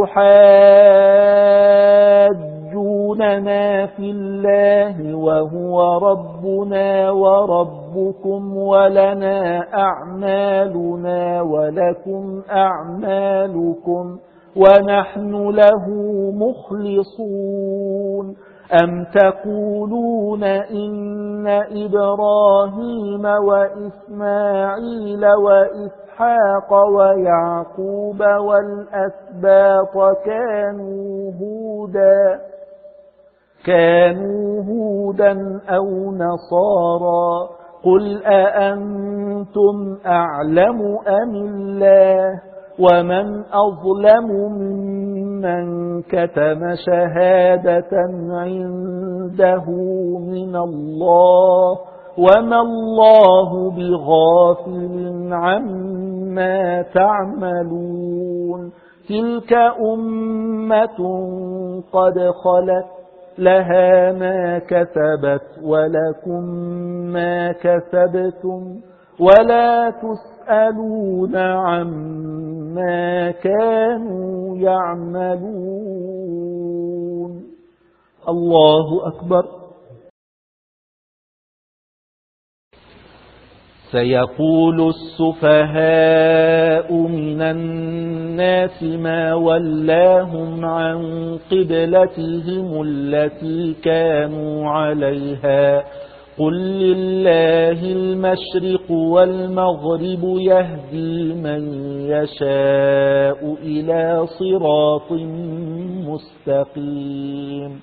أتحاجوننا في الله وهو ربنا وربكم ولنا أعمالنا ولكم أعمالكم ونحن له مخلصون أم تقولون إن إبراهيم وإسماعيل وإسحاق ويعقوب والأسباط كانوا هودا أو نصارى قل أأنتم أعلم أم الله ومن أظلم ممن كتم شهادة عنده من الله وما الله بغافل عما تعملون تلك أمة قد خلت لها ما كسبت ولكم ما كسبتم ولا تسألون عما كانوا يعملون الله أكبر. سيقول السفهاء من الناس ما ولاهم عن قبلتهم التي كانوا عليها قل لله المشرق والمغرب يهدي من يشاء إلى صراط مستقيم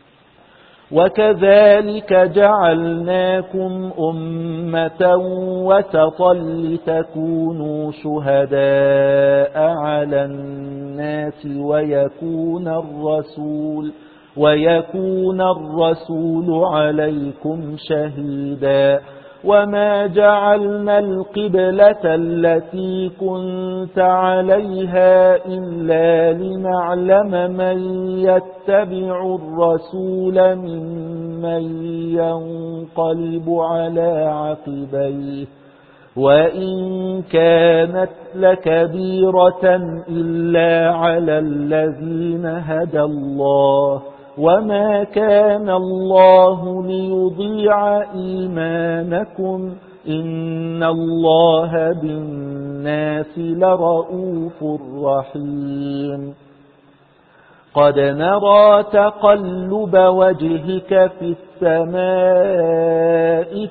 وكذلك جعلناكم أمة وسطا لتكونوا شهداء على الناس ويكون الرسول عليكم شهيدا وما جعلنا القبلة التي كنت عليها إلا لنعلم من يتبع الرسول ممن ينقلب على عقبيه وإن كانت لكبيرة إلا على الذين هدى الله وما كان الله ليضيع إيمانكم إن الله بالناس لرؤوف رحيم قد نرى تقلب وجهك في السماء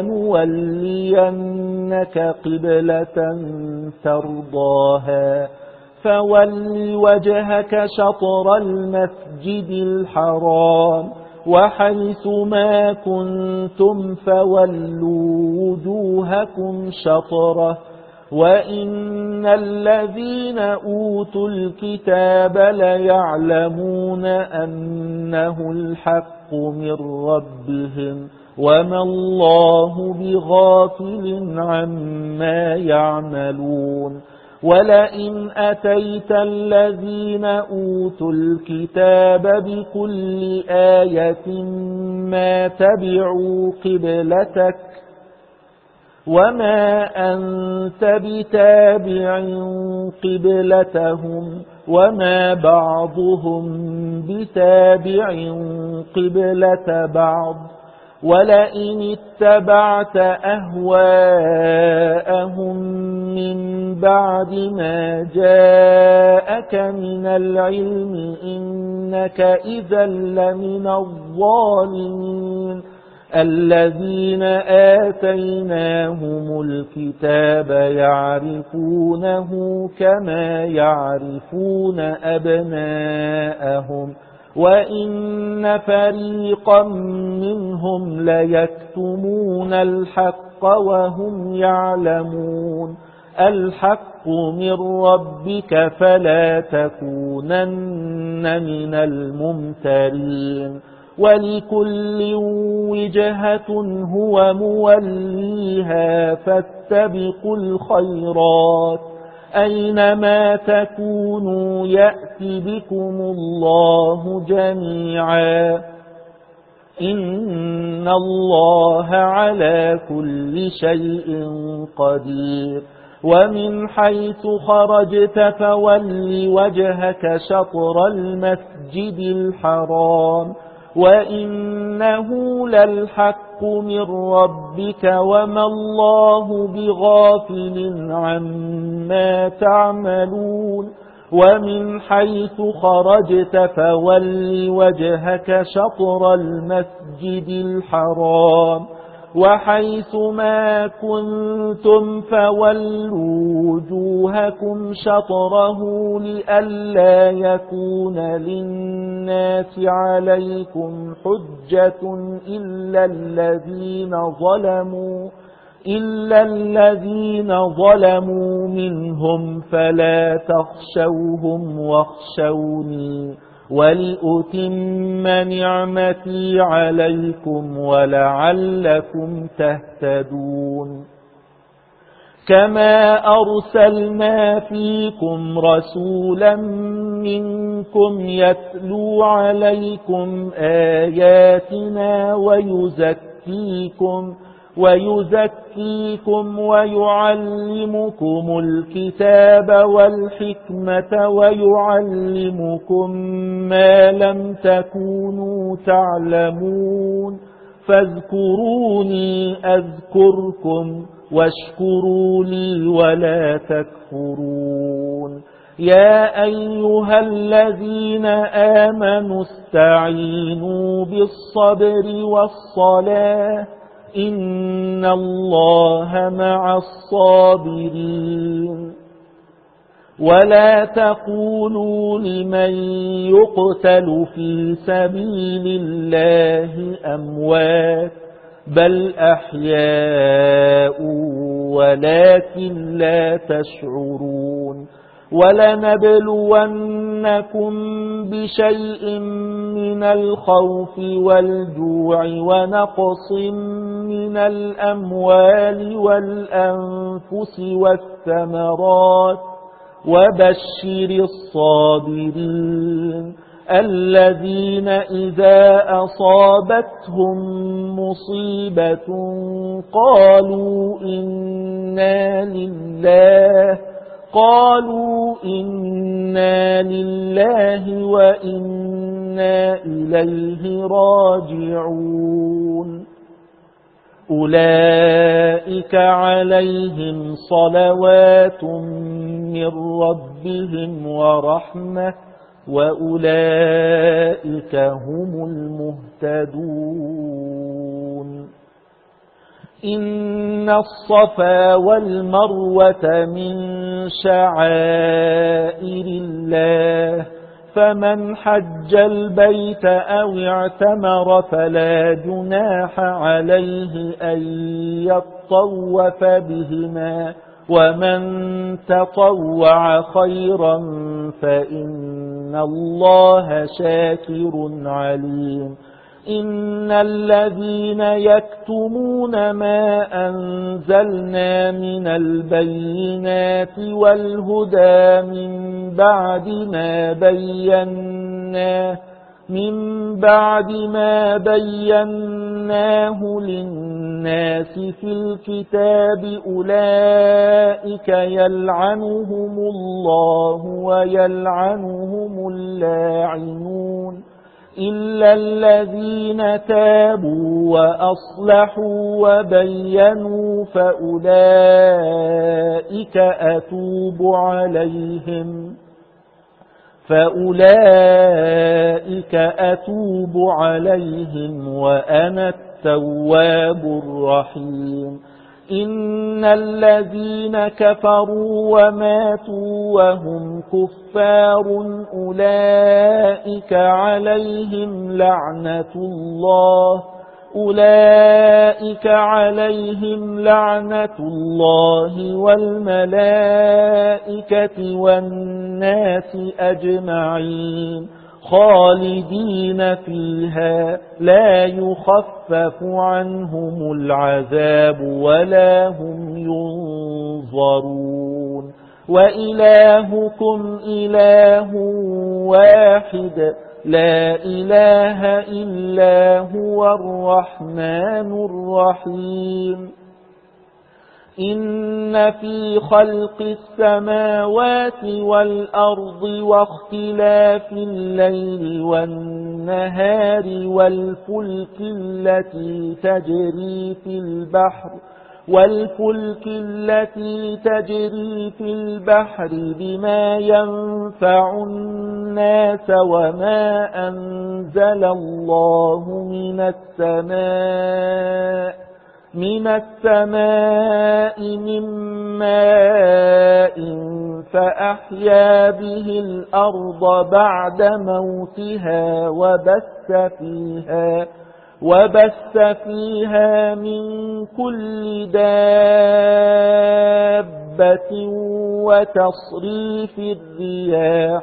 فلنولينك قبلة ترضاها فول وجهك شطر المسجد الحرام وحيث ما كنتم فولوا وجوهكم شطره وإن الذين أوتوا الكتاب ليعلمون أنه الحق من ربهم وما الله بغافل عما يعملون ولئن أتيت الذين أوتوا الكتاب بكل آية ما تبعوا قبلتك وما أنت بتابع قبلتهم وما بعضهم بتابع قبلة بعض ولئن اتبعت أهواءهم من بعد ما جاءك من العلم إنك إذا لمن الظالمين الذين آتيناهم الكتاب يعرفونه كما يعرفون أبناءهم وإن فريقا منهم ليكتمون الحق وهم يعلمون الحق من ربك فلا تكونن من الممترين ولكل وجهة هو موليها فاستبقوا الخيرات أينما تكونوا يأت بكم الله جميعا إن الله على كل شيء قدير ومن حيث خرجت فول وجهك شطر المسجد الحرام وإنه للحق من ربك وما الله بغافل عما تعملون ومن حيث خرجت فول وجهك شطر المسجد الحرام وحيث ما كنتم فولوا وجوهكم شطره لئلا يكون للناس عليكم حجة إلا الذين ظلموا منهم فلا تخشوهم واخشوني ولأتم نعمتي عليكم ولعلكم تهتدون كما أرسلنا فيكم رسولا منكم يتلو عليكم آياتنا ويزكيكم ويعلمكم الكتاب والحكمة ويعلمكم ما لم تكونوا تعلمون فاذكروني أذكركم واشكروا لي ولا تكفرون يا أيها الذين آمنوا استعينوا بالصبر والصلاة إن الله مع الصابرين ولا تقولوا لمن يقتل في سبيل الله أموات بل أحياء ولكن لا تشعرون ولنبلونكم بشيء من الخوف والجوع ونقص من الأموال والأنفس والثمرات وبشر الصابرين الذين إذا أصابتهم مصيبة قالوا إنا لله وإنا إليه راجعون أولئك عليهم صلوات من ربهم ورحمة وأولئك هم المهتدون إن الصفا والمروة من شعائر الله فمن حج البيت أو اعتمر فلا جناح عليه أن يطوف بهما ومن تطوع خيرا فإن الله شاكر عليم إن الذين يكتمون ما أنزلنا من البينات والهدى من بعد ما بيناه للناس في الكتاب أولئك يلعنهم الله ويلعنهم اللاعنون إلا الذين تابوا وأصلحوا وبينوا فأولئك أتوب عليهم وأنا التواب الرحيم. إن الذين كفروا وماتوا وهم كفار أولئك عليهم لعنة الله والملائكة والناس أجمعين خالدين فيها لا يخفف عنهم العذاب ولا هم ينظرون. وإلهكم إله واحد لا إله إلا هو الرحمن الرحيم. إن في خلق السماوات والأرض واختلاف الليل والنهار والفلك التي تجري في البحر بما ينفع الناس وما أنزل الله من السماء من ماء فأحيا به الأرض بعد موتها وبث فيها من كل دابة وتصريف الرياح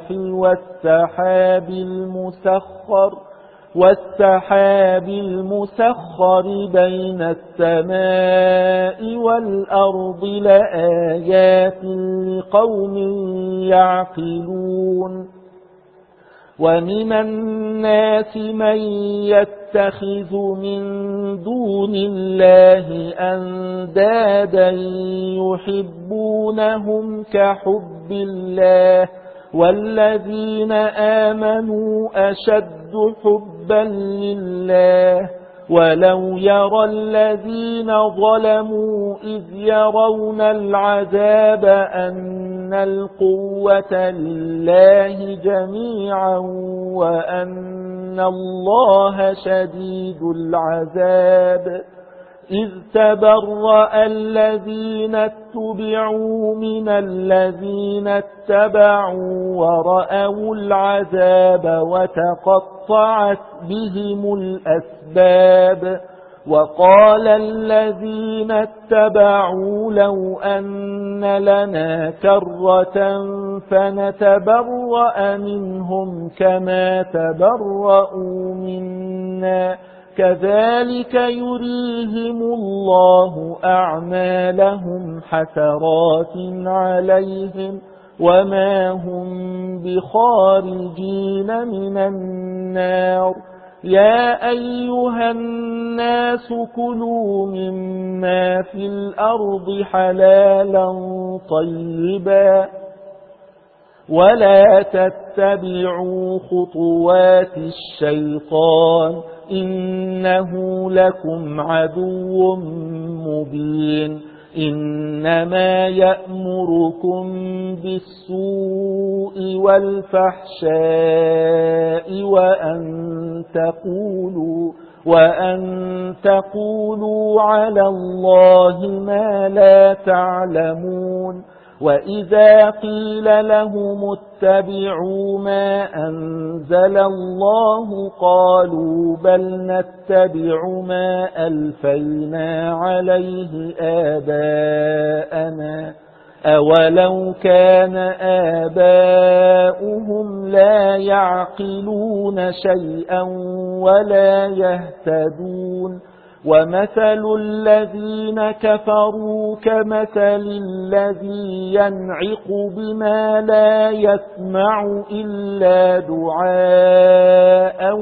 والسحاب المسخر بين السماء والأرض لآيات لقوم يعقلون. ومن الناس من يتخذ من دون الله أندادا يحبونهم كحب الله والذين آمنوا أشد حبا لله. ولو يرى الذين ظلموا إذ يرون العذاب أن القوة لله جميعا وأن الله شديد العذاب. إذ تبرأ الذين اتبعوا من الذين اتبعوا ورأوا العذاب وتقطعت بهم الأسباب. وقال الذين اتبعوا لو أن لنا كرة فنتبرأ منهم كما تبرأوا منا كذلك يريهم الله أعمالهم حسرات عليهم وما هم بخارجين من النار. يا أيها الناس كلوا مما في الأرض حلالا طيبا ولا تتبعوا خطوات الشيطان إنه لكم عدو مبين. إنما يأمركم بالسوء والفحشاء وأن تقولوا على الله ما لا تعلمون. وإذا قيل لهم اتبعوا ما أنزل الله قالوا بل نتبع ما ألفينا عليه آباءنا أولو كان آباؤهم لا يعقلون شيئا ولا يهتدون. ومثل الذين كفروا كمثل الذي ينعق بما لا يسمع إلا دعاء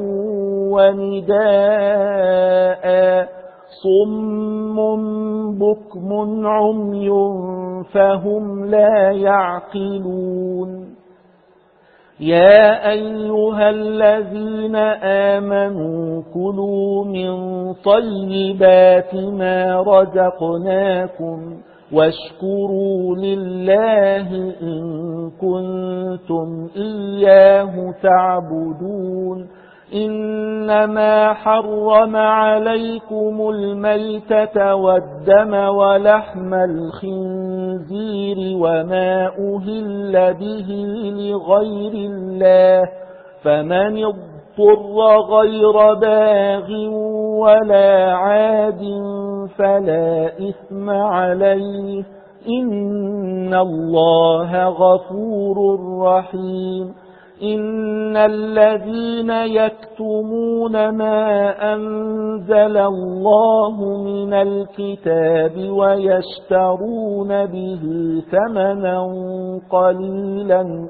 ونداء صم بكم عمي فهم لا يعقلون. يا أيها الذين آمنوا كلوا من طيبات ما رزقناكم واشكروا لله إن كنتم إياه تعبدون. إنما حرم عليكم الميتة والدم ولحم الخنزير وما أهل به لغير الله فمن اضطر غير باغ ولا عاد فلا إثم عليه إن الله غفور رحيم إن الذين يكتمون ما أنزل الله من الكتاب ويشترون به ثمنا قليلا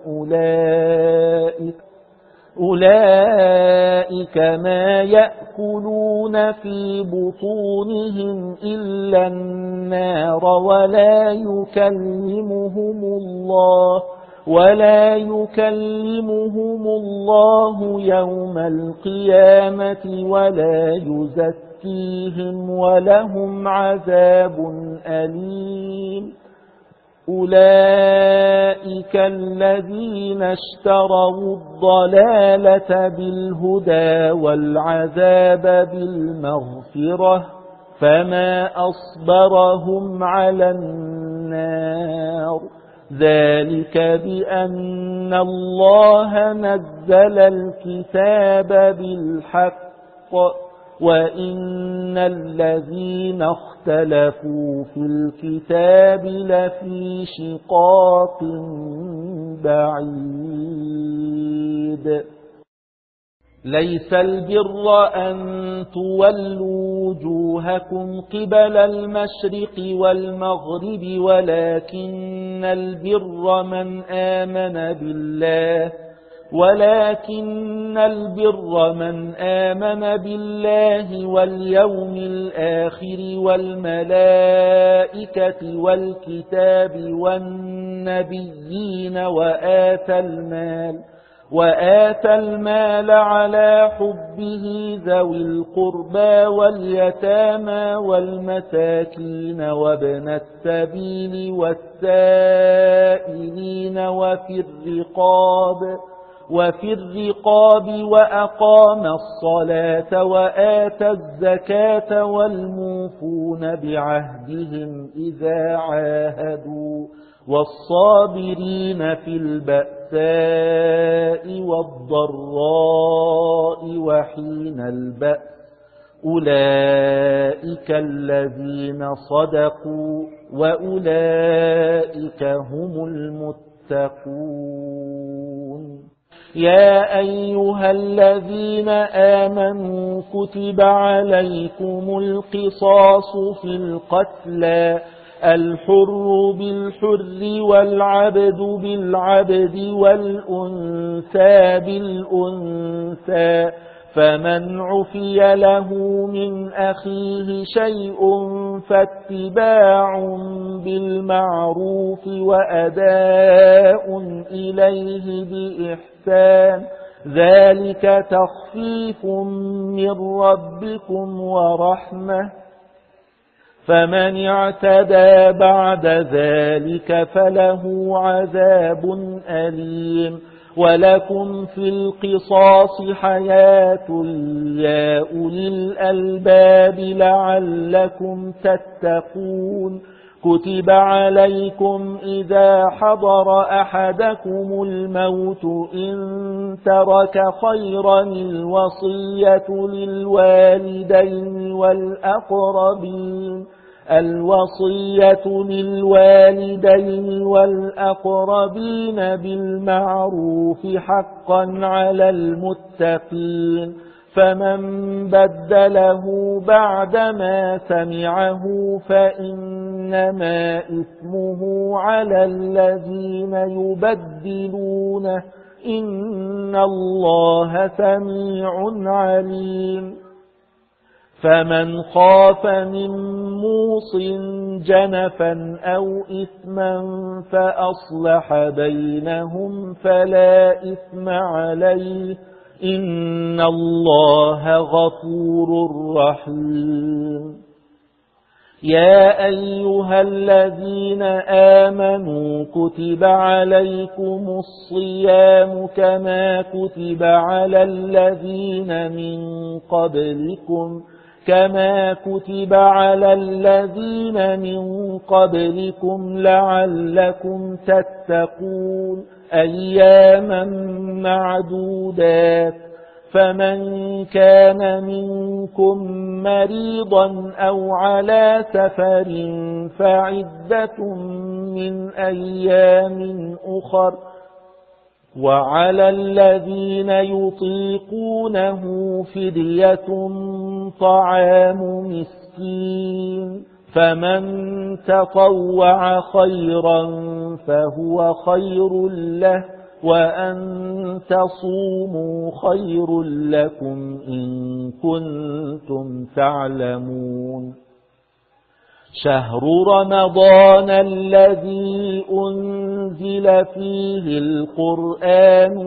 أولئك ما يأكلون في بطونهم إلا النار ولا يكلمهم الله يوم القيامة ولا يزكيهم ولهم عذاب أليم أولئك الذين اشتروا الضلالة بالهدى والعذاب بالمغفرة فما أصبرهم على النار ذلك بأن الله نزل الكتاب بالحق وإن الذين اختلفوا في الكتاب لفي شقاق بعيد ليس البر أن تولوا وجوهكم قبل المشرق والمغرب ولكن البر من آمن بالله واليوم الآخر والملائكة والكتاب والنبيين وآتى المال على حبه ذوي القربى واليتامى والمساكين وابن السبيل والسائلين وفي الرقاب وأقام الصلاة وآتى الزكاة والموفون بعهدهم إذا عاهدوا والصابرين في البأساء والضراء وحين البأس أولئك الذين صدقوا وأولئك هم المتقون يا أيها الذين آمنوا كتب عليكم القصاص في القتلى الحر بالحر والعبد بالعبد والأنثى بالأنثى فمن عفي له من أخيه شيء فاتباع بالمعروف وأداء إليه بإحسان ذلك تخفيف من ربكم ورحمة فمن اعتدى بعد ذلك فله عذاب أليم ولكم في القصاص حياة يا أولي الألباب لعلكم تتقون كتب عليكم إذا حضر أحدكم الموت إن ترك خيرا الوصية للوالدين والأقربين بالمعروف حقا على المتقين فمن بدله بعدما سمعه فإنما إثمه على الذين يبدلونه إن الله سميع عليم فمن خاف من موص جنفا أو إثما فأصلح بينهم فلا إثم عليه إن الله غفور رحيم يا أيها الذين آمنوا كتب عليكم الصيام كما كتب على الذين من قبلكم لعلكم تتقون أياما معدودات فمن كان منكم مريضا أو على سفر فعدة من أيام أخر وعلى الذين يطيقونه فدية طعام مسكين فمن تطوع خيرا فهو خير له وأن تصوموا خير لكم إن كنتم تعلمون شهر رمضان الذي أنزل فيه القرآن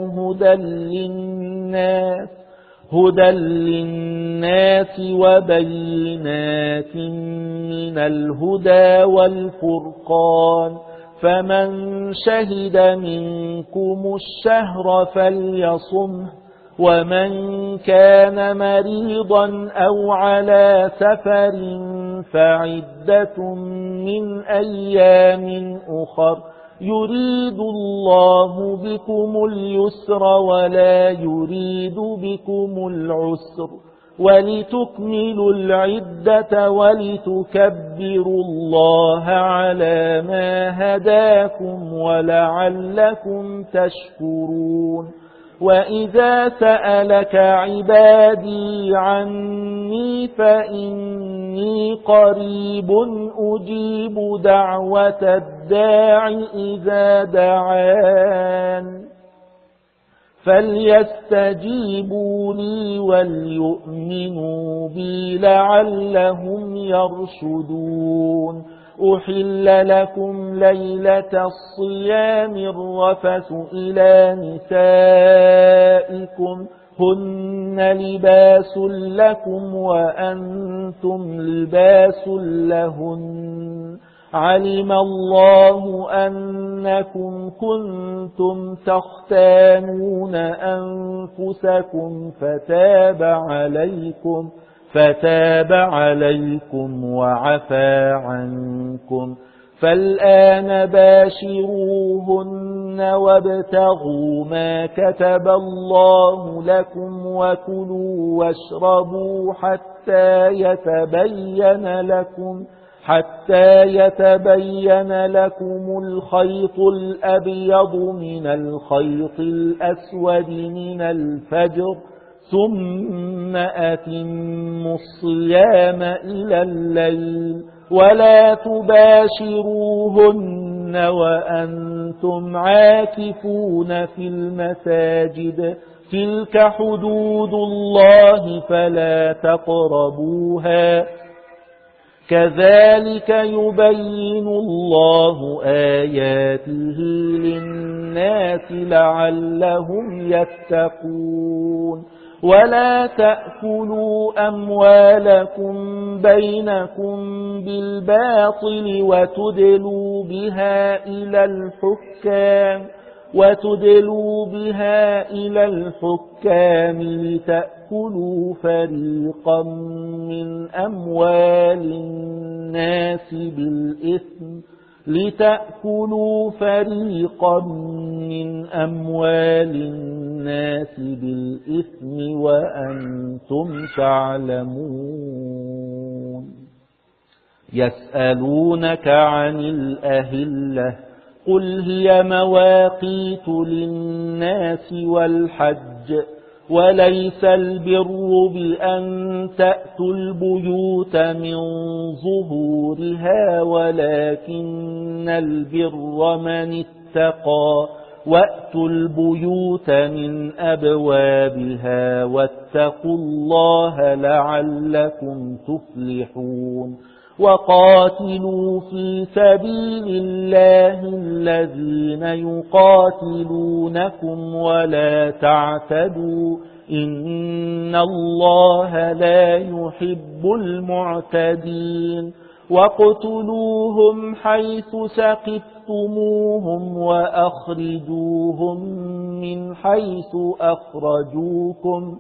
هدى للناس وبينات من الهدى والفرقان فمن شهد منكم الشهر فليصمه ومن كان مريضا أو على سفر فعدة من أيام أخر يريد الله بكم اليسر ولا يريد بكم العسر ولتكملوا العدة ولتكبروا الله على ما هداكم ولعلكم تشكرون وإذا سألك عبادي عني فإني قريب أجيب دعوة الداع إذا دعان فليستجيبوا لي وليؤمنوا بي لعلهم يرشدون أحل لكم ليلة الصيام الرفث إلى نسائكم هن لباس لكم وأنتم لباس لهن علم الله أنكم كنتم تختانون أنفسكم فتاب عليكم وعفى عنكم فالآن باشروهن وابتغوا ما كتب الله لكم وكلوا واشربوا حتى يتبين لكم الخيط الأبيض من الخيط الأسود من الفجر ثم أتموا الصيام إلى الليل ولا تباشروهن وأنتم عاكفون في المساجد تلك حدود الله فلا تقربوها كذلك يبين الله آياته للناس لعلهم يتقون ولا تأكلوا أموالكم بينكم بالباطل وتدلوا بها إلى الحكام لتأكلوا فريقا من أموال الناس بالإثم وأنتم تعلمون يسألونك عن الأهلة قل هي مواقيت للناس والحج وليس البر بأن تأتوا البيوت من ظهورها ولكن البر من اتقى وأتوا البيوت من أبوابها واتقوا الله لعلكم تفلحون وقاتلوا في سبيل الله الذين يقاتلونكم ولا تعتدوا إن الله لا يحب المعتدين واقتلوهم حيث ثقفتموهم وأخرجوهم من حيث أخرجوكم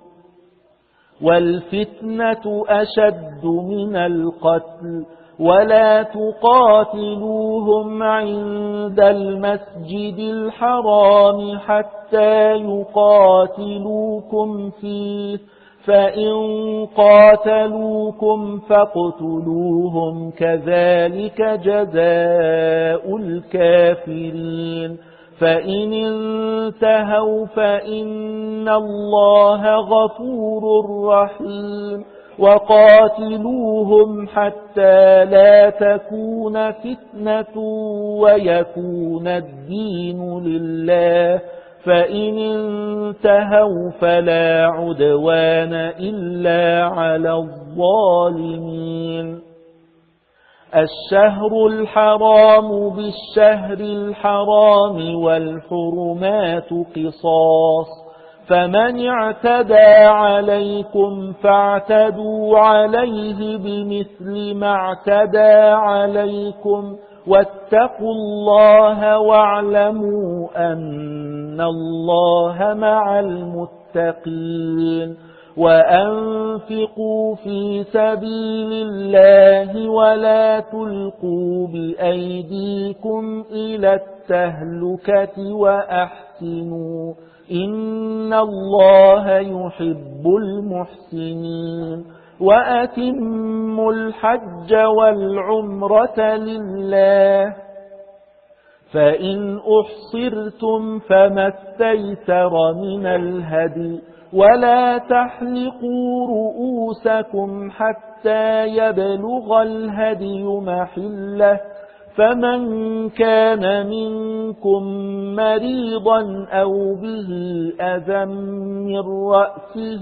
والفتنة أشد من القتل ولا تقاتلوهم عند المسجد الحرام حتى يقاتلوكم فيه فإن قاتلوكم فاقتلوهم كذلك جزاء الكافرين فإن انتهوا فإن الله غفور رحيم وقاتلوهم حتى لا تكون فتنة ويكون الدين لله فإن انتهوا فلا عدوان إلا على الظالمين الشهر الحرام بالشهر الحرام والحرمات قصاص فمن اعتدى عليكم فاعتدوا عليه بمثل ما اعتدى عليكم واتقوا الله واعلموا أن الله مع المتقين وأنفقوا في سبيل الله ولا تلقوا بأيديكم إلى التهلكة وأحسنوا إن الله يحب المحسنين وأتموا الحج والعمرة لله فإن أحصرتم فما استيسر من الهدي ولا تحلقوا رؤوسكم حتى يبلغ الهدي محله فمن كان منكم مريضا أو به أذى من رأسه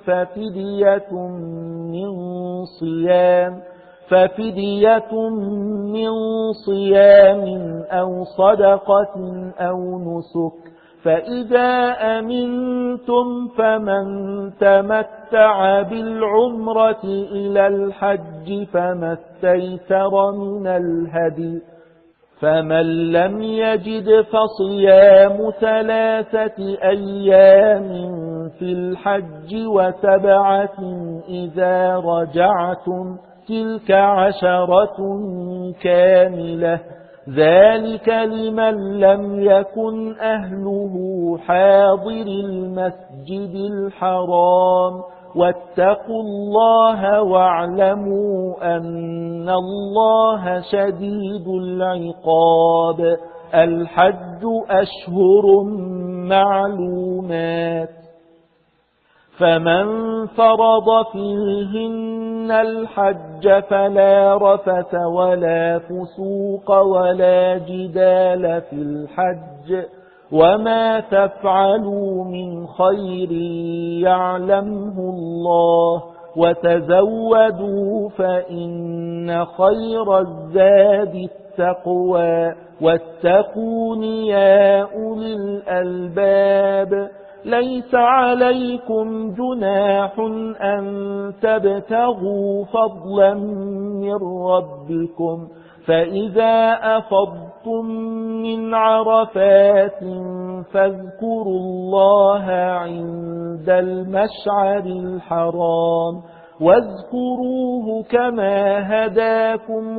ففدية من صيام أو صدقة أو نسك فإذا أمنتم فمن تمتع بالعمرة إلى الحج فما استيسر من الهدي فمن لم يجد فصيام 3 أيام في الحج و7 إذا رجعتم تلك 10 كاملة ذلك لمن لم يكن أهله حاضر المسجد الحرام واتقوا الله واعلموا أن الله شديد العقاب الحج أشهر معلومات فمن فرض فيهن الحج فلا رفث ولا فسوق ولا جدال في الحج وما تفعلوا من خير يعلمه الله وتزودوا فإن خير الزاد التقوى واتقون يا أولي الألباب ليس عليكم جناح أن تبتغوا فضلا من ربكم فإذا أفضتم من عرفات فاذكروا الله عند المشعر الحرام واذكروه كما هداكم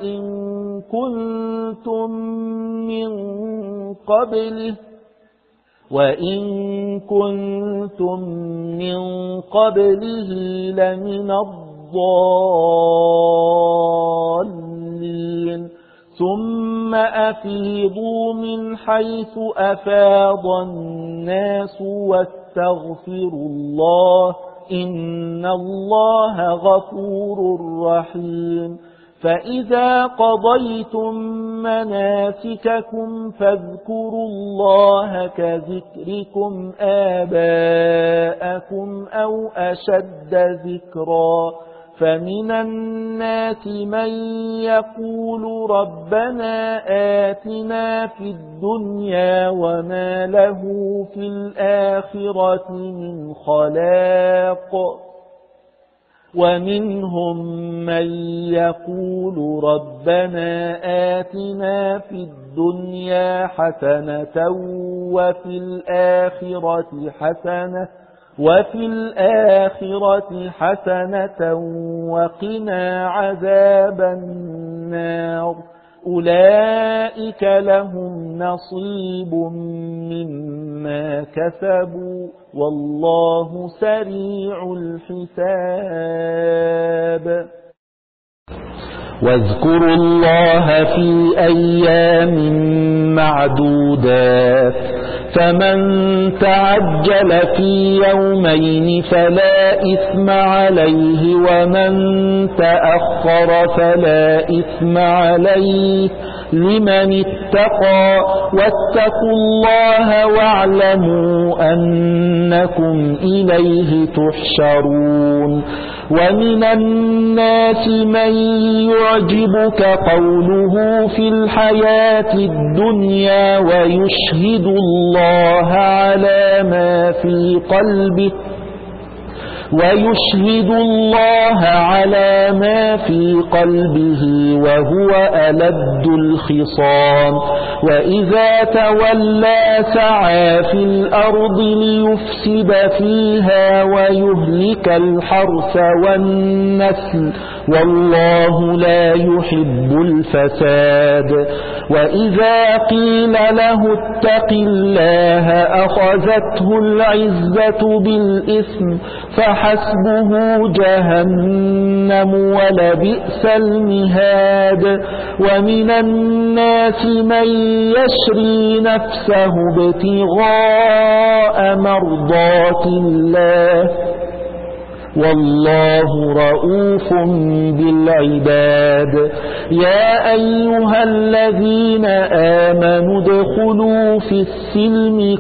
وإن كنتم من قبله لمن الضالين ثم أفيضوا من حيث أفاض الناس واستغفروا الله إن الله غفور رحيم فإذا قضيتم مناسككم فاذكروا الله كذكركم آباءكم أو أشد ذكرا فمن الناس من يقول ربنا آتنا في الدنيا وما له في الآخرة من خلاق ومنهم من يقول ربنا آتنا في الدنيا حسنة وفي الآخرة حسنة وقنا عذاب النار أولئك لهم نصيب مما كسبوا والله سريع الحساب. واذكروا الله في أيام معدودات فمن تعجل في يومين فلا إثم عليه ومن تأخر فلا إثم عليه لمن اتقى واتقوا الله واعلموا أنكم إليه تحشرون. ومن الناس من يعجبك قوله في الحياة الدنيا ويشهد الله على ما في قلبه وهو ألد الخصام وإذا تولى سعى في الأرض ليفسد فيها ويهلك الحرث والنسل والله لا يحب الفساد. وإذا قيل له اتق الله أخذته العزة بالإثم فحسبه جهنم ولبئس المهاد. ومن الناس من يشري نفسه ابتغاء مرضات الله والله رؤوف بالعباد. يا أيها الذين آمنوا ادخلوا في السلم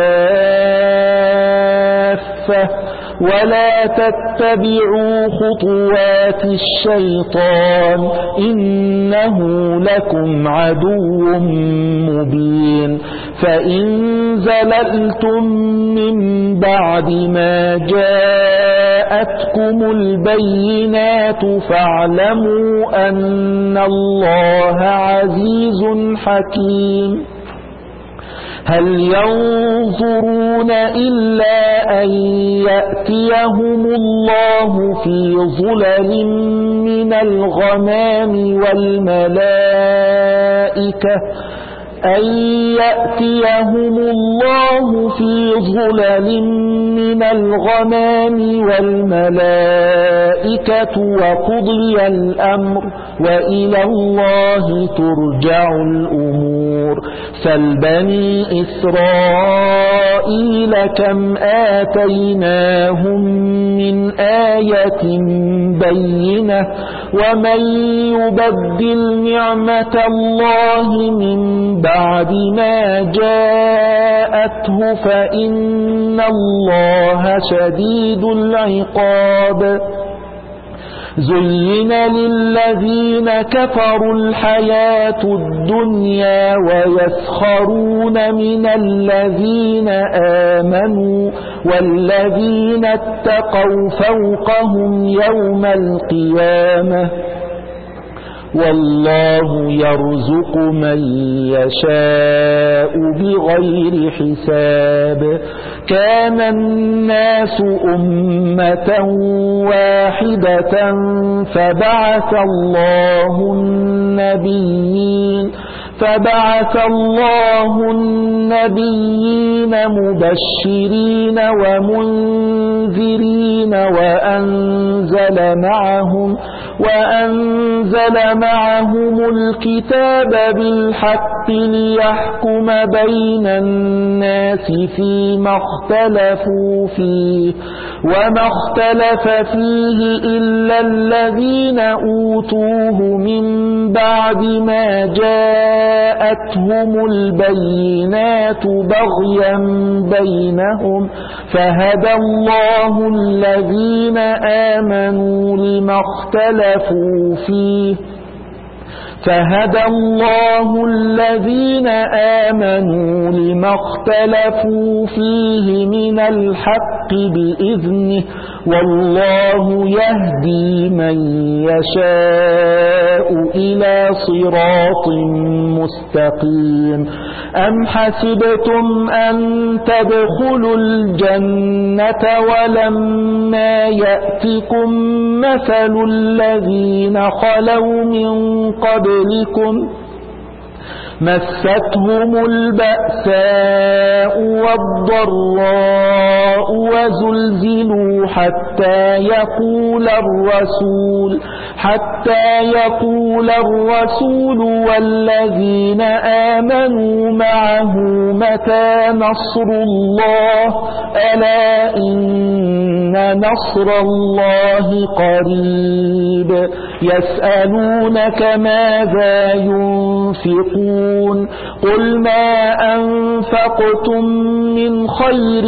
كافة ولا تتبعوا خطوات الشيطان إنه لكم عدو مبين. فإن زللتم من بعد ما جاءتكم البينات فاعلموا أن الله عزيز حكيم. هل ينظرون إلا أن يأتيهم الله في ظلل من الغمام والملائكة وقضي الأمر وإلى الله ترجع الأمور. فالبني إسرائيل كم آتيناهم من آية بينة ومن يبدل نعمة الله من بعد ما جاءته فإن الله شديد العقاب. زين للذين كفروا الحياة الدنيا ويسخرون من الذين آمنوا والذين اتقوا فوقهم يوم القيامة والله يرزق من يشاء بغير حساب. كان الناس أمة واحدة فبعث الله النبيين مبشرين ومنذرين وأنزل معهم الكتاب بالحق ليحكم بين الناس فيما اختلفوا فيه وما اختلف فيه إلا الذين أوتوه من بعد ما جاءتهم البينات بغيا بينهم فهدى الله الذين آمنوا لما اختلفوا فيه من الحق بإذنه والله يهدي من يشاء إلى صراط مستقيم. أم حسبتم أن تدخلوا الجنة ولما يأتكم مثل الذين خلوا من قبلكم مستهم البأساء والضراء وزلزلوا حتى يقول الرسول والذين آمنوا معه متى نصر الله ألا إن نصر الله قريب. يسألونك ماذا ينفقون قل ما أنفقتم من خير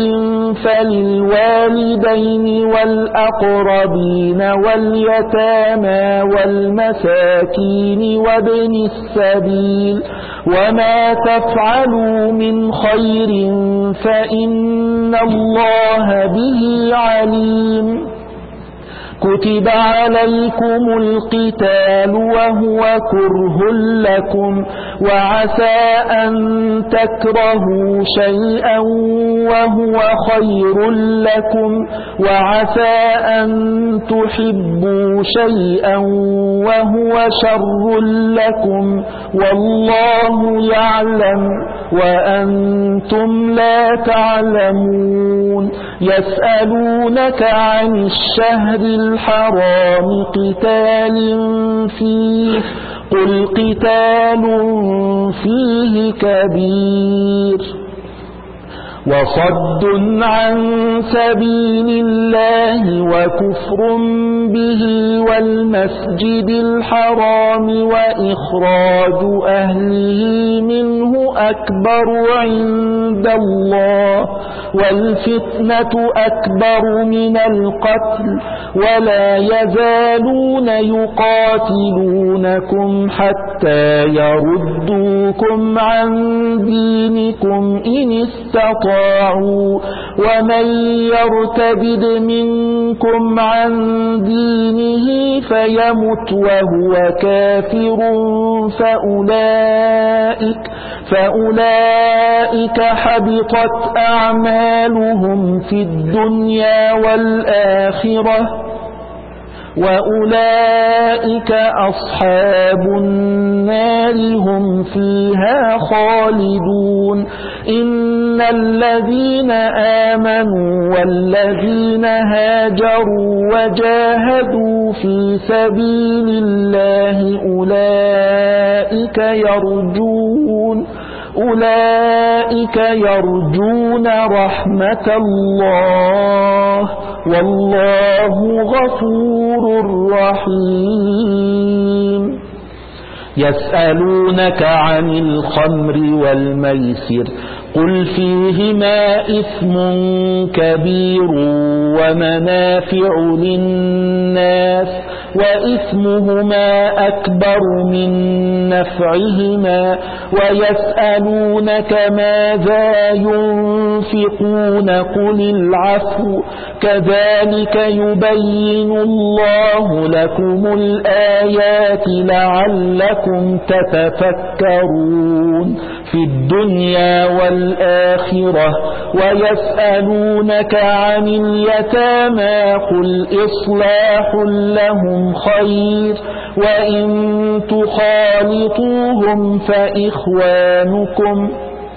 فللوالدين والأقربين واليتامى والمساكين وابن السبيل وما تفعلوا من خير فإن الله به عليم. كتب عليكم القتال وهو كره لكم وعسى أن تكرهوا شيئا وهو خير لكم وعسى أن تحبوا شيئا وهو شر لكم والله يعلم وأنتم لا تعلمون. يسألونك عن الشهر الحرام قتال فيه قل قتال فيه كبير وصد عن سبيل الله وكفر به والمسجد الحرام وإخراج أهله منه أكبر عند الله والفتنة أكبر من القتل ولا يزالون يقاتلونكم حتى يردوكم عن دينكم إن استطاعوا ومن يرتد منكم عن دينه فيمت وهو كافر فأولئك حبطت أعمالهم في الدنيا والآخرة وأولئك أصحاب النار هم فيها خالدون. إن الذين آمنوا والذين هاجروا وجاهدوا في سبيل الله أولئك يرجون رحمة الله والله غفور رحيم. يسألونك عن الخمر والميسر قل فيهما إثم كبير ومنافع للناس وإثمهما أكبر من نفعهما ويسألونك ماذا ينفقون قل العفو كذلك يبين الله لكم الآيات لعلكم تتفكرون في الدنيا والآخرة. ويسألونك عن اليتامى قل إصلاح لهم خير وإن تخالطوهم فإخوانكم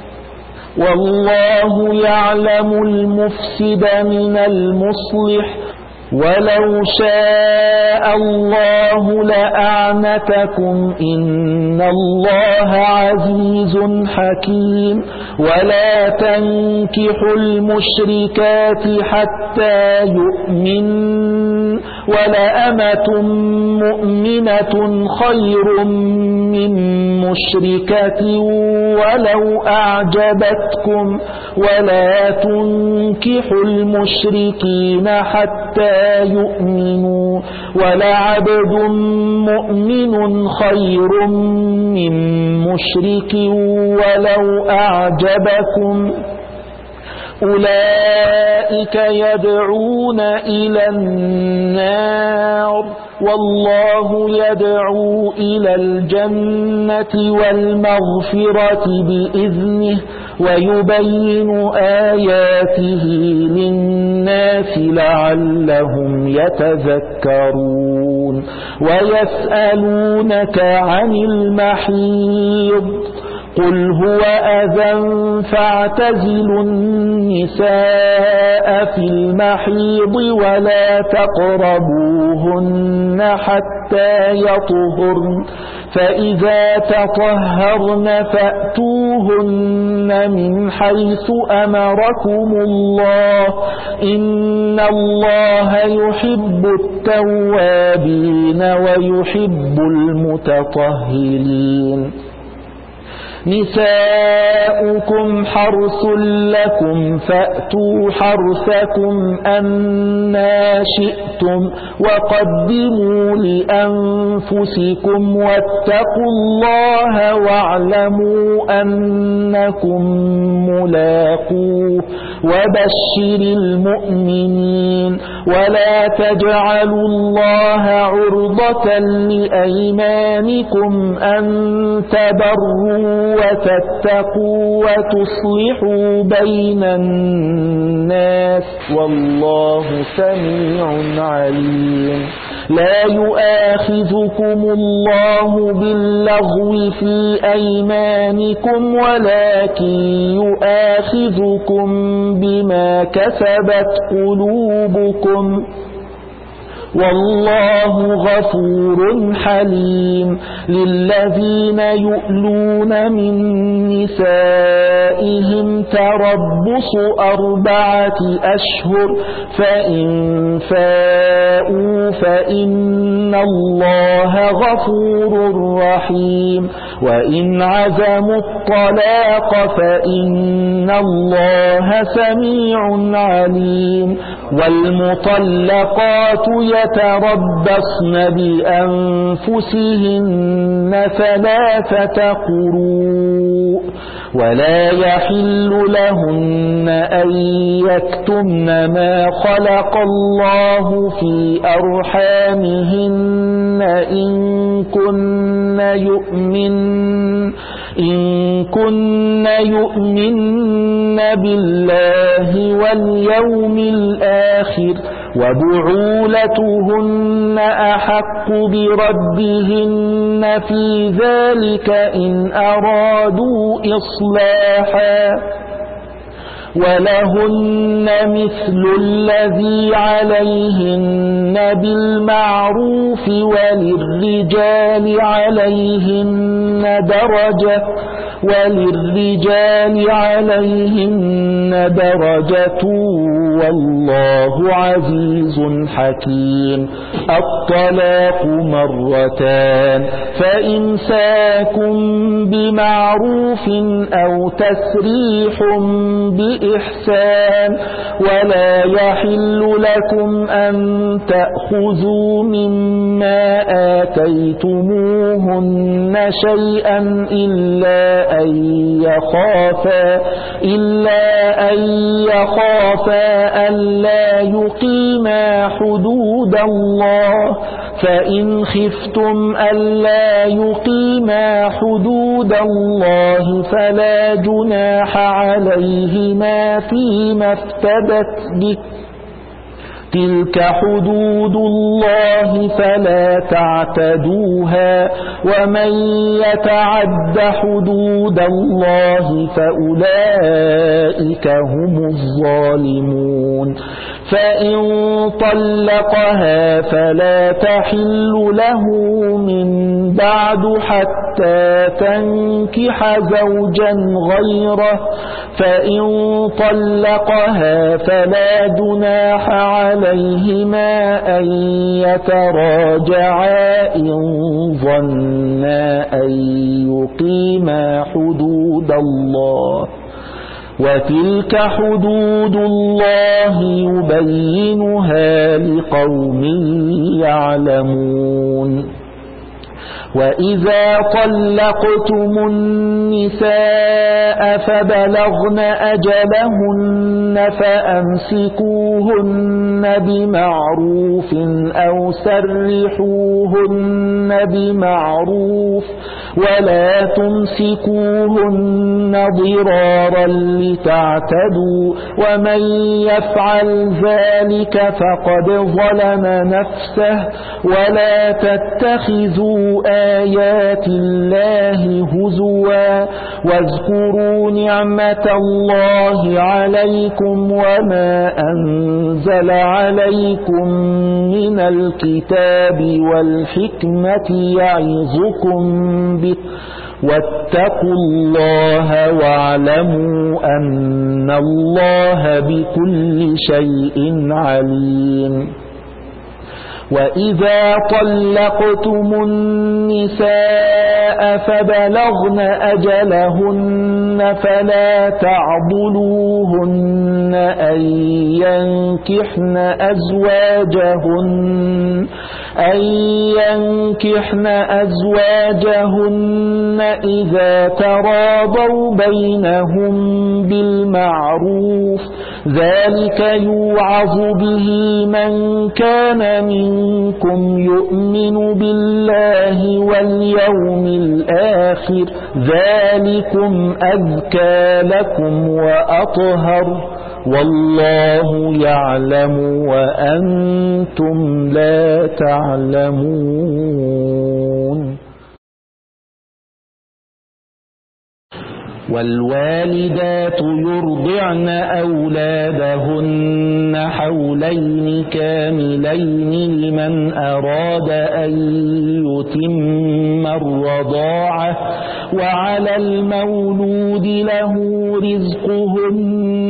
والله يعلم المفسد من المصلح ولو شاء الله لأعنتكم إن الله عزيز حكيم. ولا تنكحوا المشركات حتى يؤمن ولأمة مؤمنة خير من مشركة ولو أعجبتكم ولا تنكحوا المشركين حتى يؤمنوا ولعبد مؤمن خير من مشرك ولو أعجبكم أولئك يدعون إلى النار والله يدعو إلى الجنة والمغفرة بإذنه ويبين آياته للناس لعلهم يتذكرون ويسألونك عن المحيض قل هو أذى فاعتزلوا النساء في المحيض ولا تقربوهن حتى يطهرن فإذا تطهرن فأتوهن من حيث أمركم الله إن الله يحب التوابين ويحب المتطهرين نساؤكم حرث لكم فأتوا حرثكم أنا شئتم وقدموا لأنفسكم واتقوا الله واعلموا أنكم ملاقوه وبشر المؤمنين ولا تجعلوا الله عرضة لأيمانكم أن تبروا وتتقوا وتصلحوا بين الناس والله سميع عليم لا يؤاخذكم الله باللغو في أيمانكم ولكن يؤاخذكم بما كسبت قلوبكم والله غفور حليم للذين يؤلون من نسائهم تربص 4 أشهر فإن فاءوا فإن الله غفور رحيم وإن عزموا الطلاق فإن الله سميع عليم والمطلقات يتربصن بأنفسهن 3 قروء ولا يحل لهن أن يكتمن ما خلق الله في أرحامهن إن كن يؤمن بالله واليوم الآخر وبعولتهن أحق بردهن في ذلك إن أرادوا إصلاحا ولهن مثل الذي عليهن بالمعروف وللرجال عليهن درجة والله عزيز حكيم الطلاق 2 فإمساك بمعروف أو تسريح بإحسان ولا يحل لكم أن تأخذوا مما آتيتموهن شيئا إلا أن يخافا ألا يقيما حدود الله فإن خفتم ألا يقيما حدود الله فلا جناح عليهما فيما افتدت به تلك حدود الله فلا تعتدوها ومن يتعد حدود الله فأولئك هم الظالمون فإن طلقها فلا تحل له من بعد حتى تنكح زوجا غيره فإن طلقها فلا جناح عليهما أن يتراجعا إن ظنا أن يقيما حدود الله وتلك حدود الله يبينها لقوم يعلمون وإذا طلقتم النساء فبلغن أجلهن فأمسكوهن بمعروف أو سرحوهن بمعروف ولا تمسكوهن ضرارا لتعتدوا ومن يفعل ذلك فقد ظلم نفسه ولا تتخذوا آيات الله هزوا واذكروا نعمة الله عليكم وما أنزل عليكم من الكتاب والحكمة يعظكم به واتقوا الله واعلموا أن الله بكل شيء عليم. وإذا طلقتم النساء فبلغن أجلهن فلا تعضلوهن أن ينكحن أزواجهن إذا تراضوا بينهم بالمعروف ذلك يوعظ به من كان منكم يؤمن بالله واليوم الآخر ذلكم أزكى لكم وأطهر والله يعلم وأنتم لا تعلمون. والوالدات يرضعن أولادهن حولين كاملين لمن أراد أن يتم الرضاعة وعلى المولود له رزقهن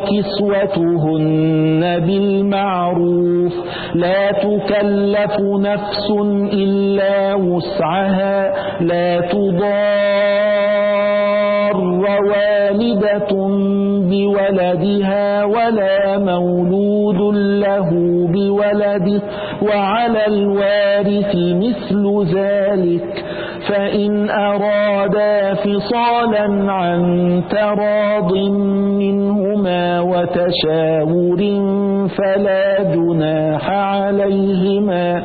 وكسوتهن بالمعروف لا تكلف نفس إلا وسعها لا تضار والدة بولدها ولا مولود له بولده وعلى الوارث مثل ذلك فإن أرادا فصالا عن تراض منهما وتشاور فلا جناح عليهما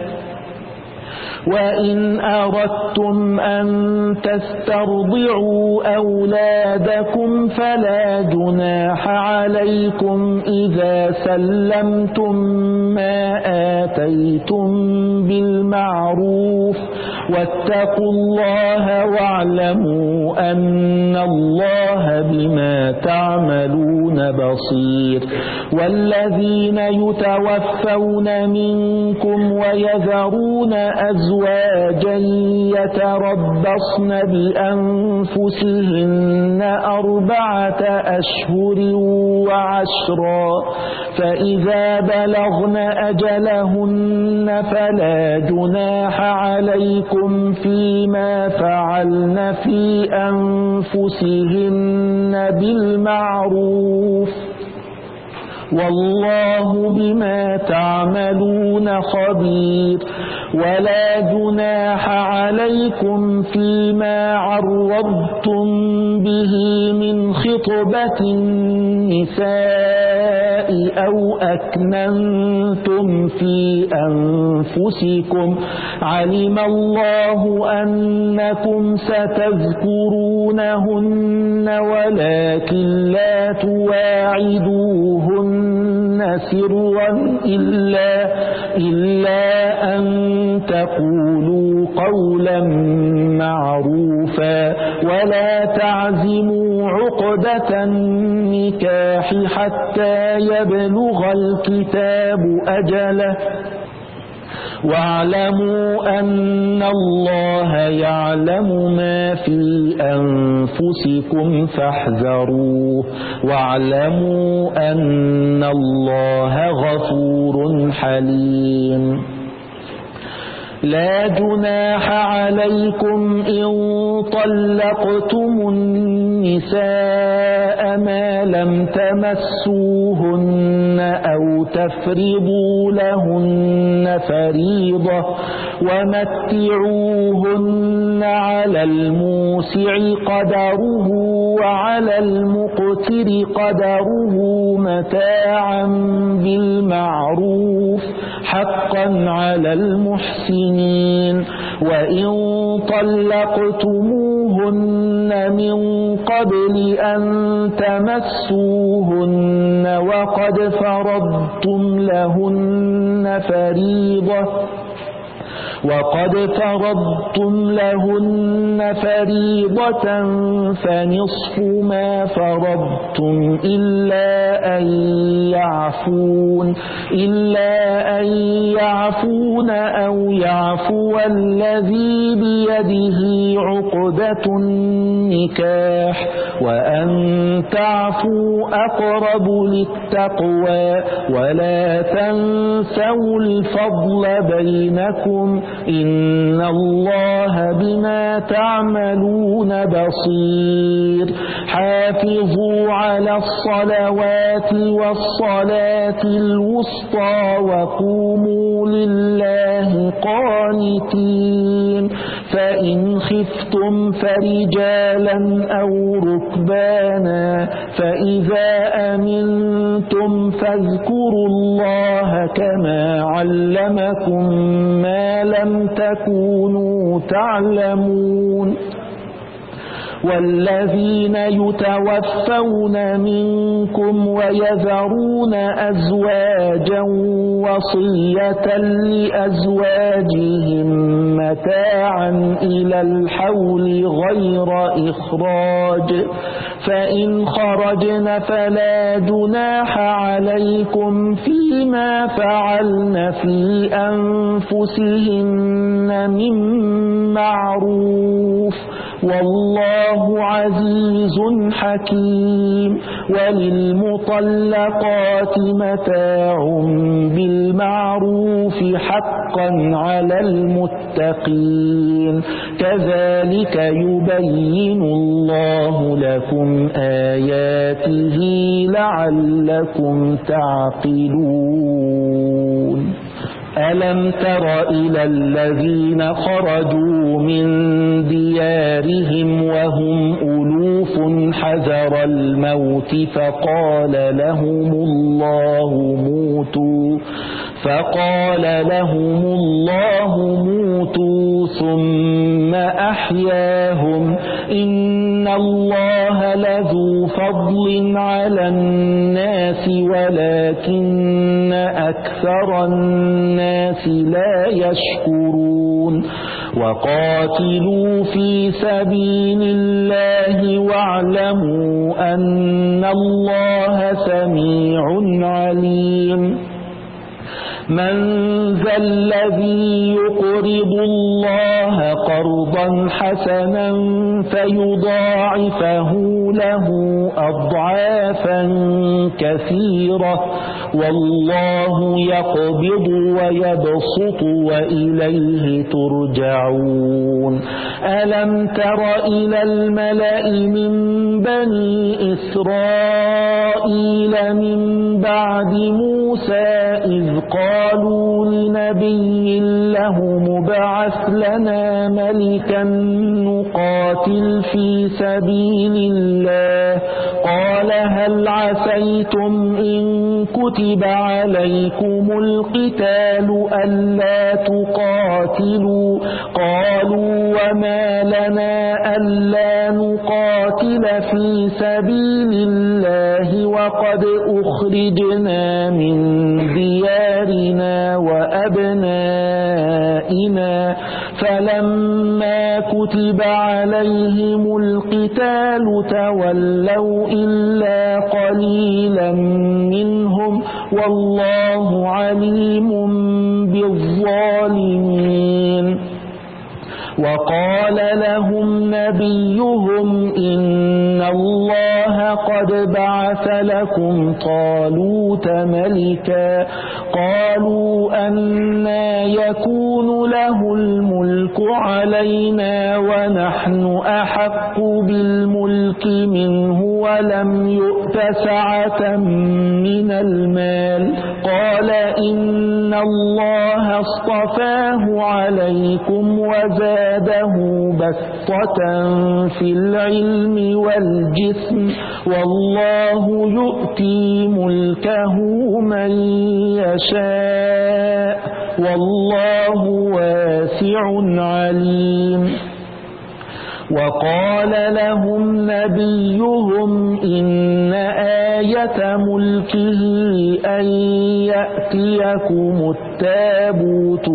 وإن أردتم أن تسترضعوا أولادكم فلا جناح عليكم إذا سلمتم ما آتيتم بالمعروف واتقوا الله واعلموا أن الله بما تعملون بصير. والذين يتوفون منكم ويذرون أزواجا يتربصن بأنفسهن 4 أشهر وعشرا فإذا بلغن أجلهن فلا جناح عليكم فيما فعلن في أنفسهن بالمعروف والله بما تعملون خبير. ولا جناح عليكم فيما عرضتم به من خطبة النساء أو أكننتم في أنفسكم علم الله أنكم ستذكرونهن ولكن لا تواعدوهن سرا إلا أن تقولوا قولا معروفا ولا تعزموا عقدة النكاح حتى يبلغ الكتاب أجله واعلموا أن الله يعلم ما في أنفسكم فاحذروه واعلموا أن الله غفور حليم. لا جناح عليكم إن طلقتم النساء ما لم تمسوهن أو تفرضوا لهن فريضة ومتعوهن على الموسع قدره وعلى المقتر قدره متاعا بالمعروف حقا على المحسنين. وإن طلقتموهن من قبل أن تمسوهن وقد فرضتم لهن فريضة فنصف ما فرضتم إلا أن يعفون أو يعفو الذي بيده عقدة النكاح وأن تعفوا أقرب للتقوى ولا تنسوا الفضل بينكم إن الله بما تعملون بصير. حافظوا على الصلوات والصلاة الوسطى وقوموا لله قانتين. فإن خفتم فرجالا أو ركبانا فإذا أمنتم فاذكروا الله كما علمكم ما لم تكونوا تعلمون. والذين يتوفون منكم ويذرون أزواجا وصية لأزواجهم متاعا إلى الحول غير إخراج فإن خرجن فلا جناح عليكم فيما فعلن في أنفسهن من معروف والله عزيز حكيم. وللمطلقات متاع بالمعروف حقا على المتقين. كذلك يبين الله لكم آياته لعلكم تعقلون. ألم تر إلى الذين خرجوا من ديارهم وهم ألوف حذر الموت فقال لهم الله موتوا ثم أحياهم إن الله لذو فضل على الناس ولكن أكثر الناس لا يشكرون. وقاتلوا في سبيل الله واعلموا أن الله سميع عليم. من ذا الذي يقرض الله قرضا حسنا فيضاعفه له أضعافا كثيرة والله يقبض ويبسط وإليه ترجعون. ألم تر إلى الملأ من بني إسرائيل من بعد موسى إذ قالوا لنبي له مبعث لنا ملكا نقاتل في سبيل الله قال هل عسيتم إن كتب عليكم القتال ألا تقاتلوا قالوا وما لنا ألا نقاتل في سبيل الله وقد أخرجنا من ديارنا وأبنائنا فلما كتب عليهم القتال تولوا إلا قليلا منهم والله عليم بالظالمين. وقال لهم نبيهم إن الله قد بعث لكم طالوت ملكا قالوا أنى يكون له له الملك علينا ونحن أحق بالملك منه ولم يؤت سعة من المال. قال إن الله اصطفاه عليكم وزاده بسطة في العلم والجسم والله يؤتي ملكه من يشاء والله واسع عليم. وقال لهم نبيهم إن آية ملكه أن يأتيكم التابوت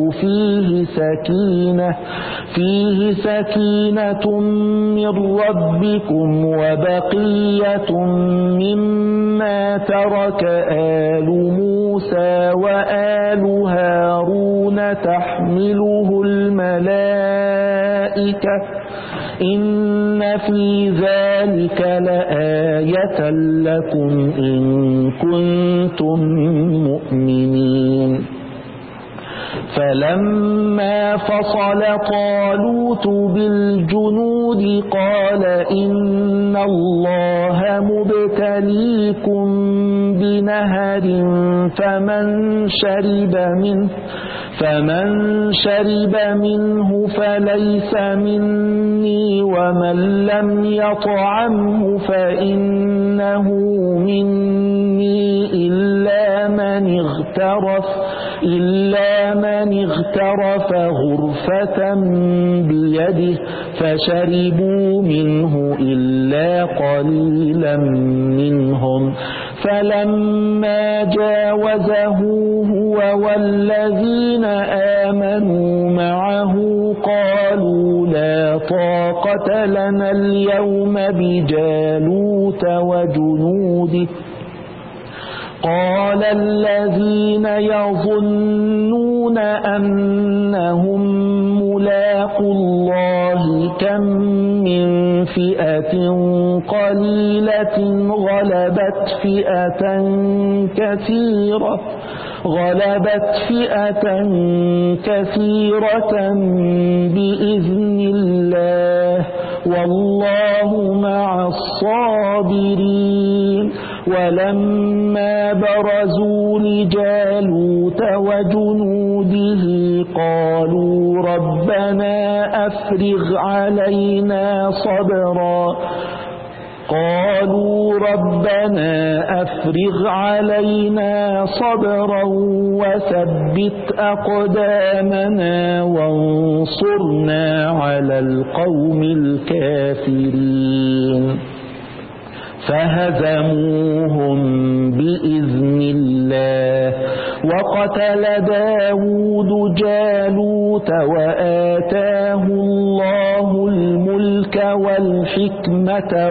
فيه سكينة من ربكم وبقية مما ترك آل موسى وآل هارون تحمله الملائكة إن في ذلك لآية لكم إن كنتم مؤمنين. فلما فصل طالوت بالجنود قال إن الله مبتليكم بنهر فمن شرب منه فليس مني ومن لم يطعمه فإنه مني إلا من اغترف غرفة بيده فشربوا منه إلا قليلا منهم. فلما جاوزه هو والذين آمنوا معه قالوا لا طاقة لنا اليوم بجالوت وجنوده. قال الذين يظنون أنهم ملاقو الله كم من فئة قليلة غلبت فئة كثيرة بإذن الله والله مع الصابرين. ولما برزوا لجالوت وجنوده قالوا ربنا أفرغ علينا صبرا وثبت أقدامنا وانصرنا على القوم الكافرين. فهزموهم بإذن الله وقتل داود جالوت وآتاه الله الملك والحكمة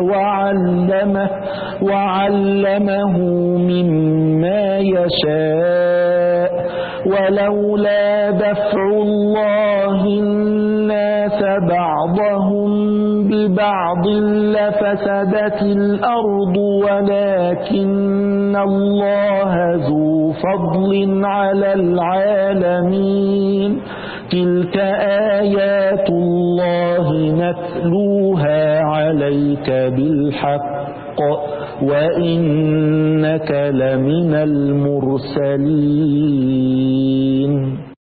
وعلمه مما يشاء. ولولا دفع الله الناس بعضهم ببعض لفسدت الأرض ولكن الله ذو فضل على العالمين. تلك آيات الله نتلوها عليك بالحق وإنك لمن المرسلين.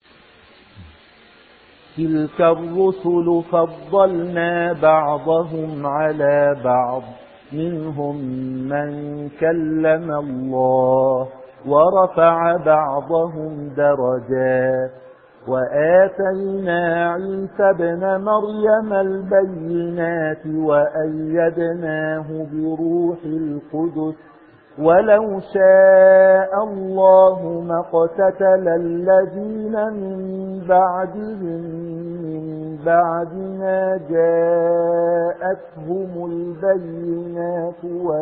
تلك الرسل فضلنا بعضهم على بعض منهم من كلم الله ورفع بعضهم درجات وآتينا عيسى ابن مريم البينات وأيدناه بروح القدس ولو شاء الله ما اقتتل الذين من بعدهم من بعد ما جاءتهم البينات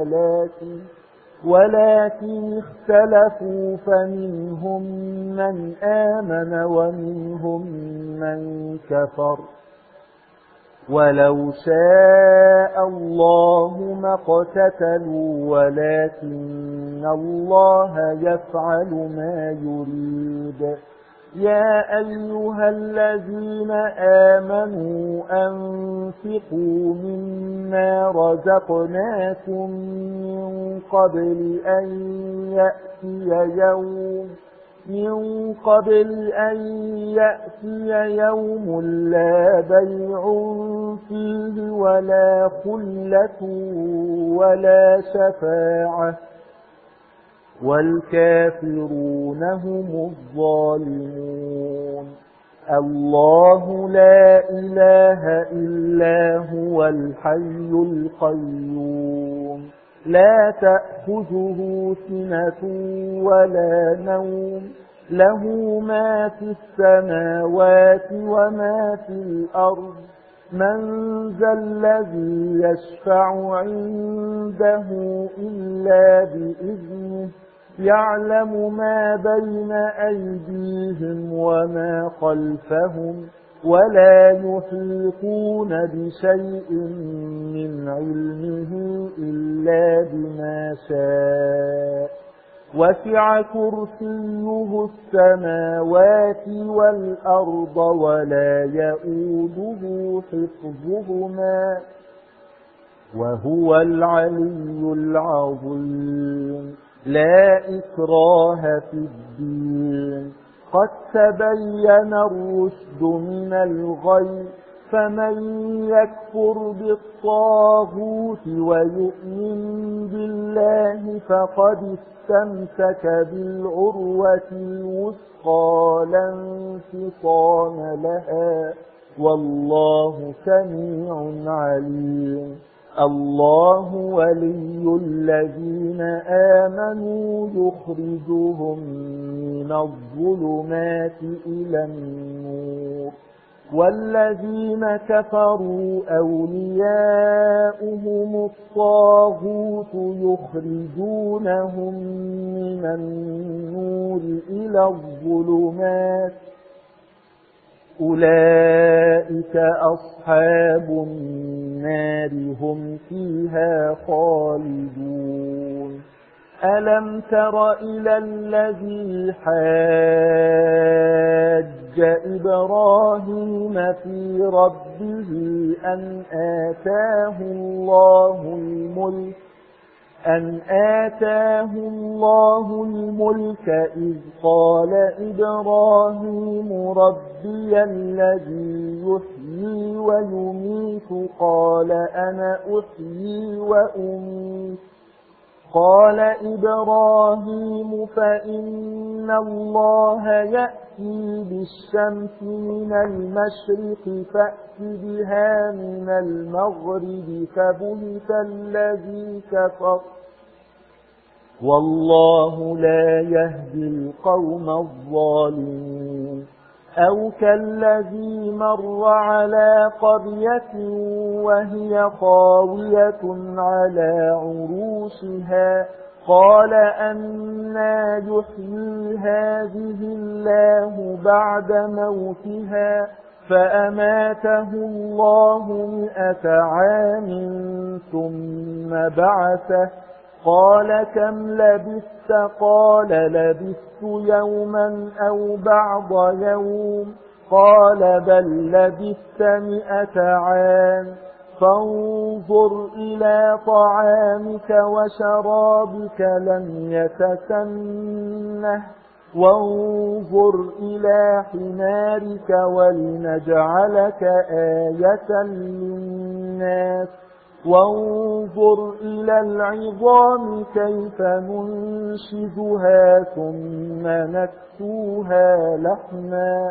ولكن اختلفوا فمنهم من آمن ومنهم من كفر ولو شاء الله ما اقتتلوا ولكن الله يفعل ما يريد. يا أيها الذين آمنوا أنفقوا مما رزقناكم من قبل أن يأتي يوم لا بيع فيه ولا خلة ولا شفاعة والكافرون هم الظالمون. الله لا إله إلا هو الحي القيوم لا تأخذه سنة ولا نوم له ما في السماوات وما في الأرض من ذا الذي يشفع عنده إلا بإذنه يعلم ما بين أيديهم وما خلفهم ولا يحيطون بشيء من علمه إلا بما شاء وسع كرسيه السماوات والأرض ولا يؤوده حفظهما وهو العلي العظيم. لا إكراه في الدين قد تبين الرشد من الغي فمن يكفر بالطاغوت ويؤمن بالله فقد استمسك بالعروة الوثقى لا انفصام لها والله سميع عليم. الله ولي الذين آمنوا يخرجهم من الظلمات إلى النور والذين كفروا أولياؤهم الطاغوت يخرجونهم من النور إلى الظلمات أولئك أصحاب النار هم فيها خالدون. ألم تر إلى الذي حاج إبراهيم في ربه أن آتاه الله الملك إذ قال إبراهيم ربي الذي يحيي ويميت قال أنا أحيي وأميت قال إبراهيم فإن الله يأتي بالشمس من المشرق فأت بها من المغرب فبهت الذي كفر والله لا يهدي القوم الظالمين. أو كالذي مر على قرية وهي خاوية على عروشها قال أنى يحيي هذه الله بعد موتها فأماته الله 100 عام ثم بعثه قال كم لبثت قال لبثت يوما أو بعض يوم قال بل لبثت 100 عام فانظر إلى طعامك وشرابك لم يتسنه وانظر إلى حمارك ولنجعلك آية للناس وانظر إلى العظام كيف ننشزها ثم نكسوها لحما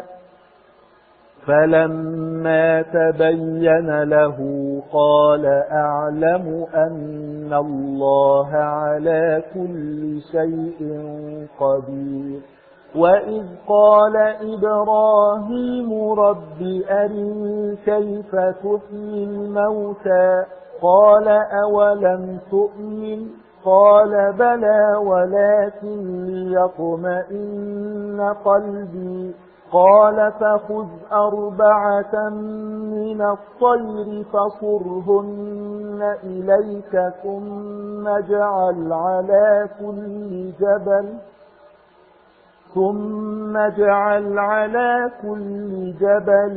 فلما تبين له قال أعلم أن الله على كل شيء قدير. وإذ قال إبراهيم رب أرني كيف تحيي الموتى قال أولم تؤمن قال بلى ولكن ليطمئن قلبي قال فخذ 4 من الطير فصرهن إليك ثم اجعل على كل جبل ثم اجعل على كل جبل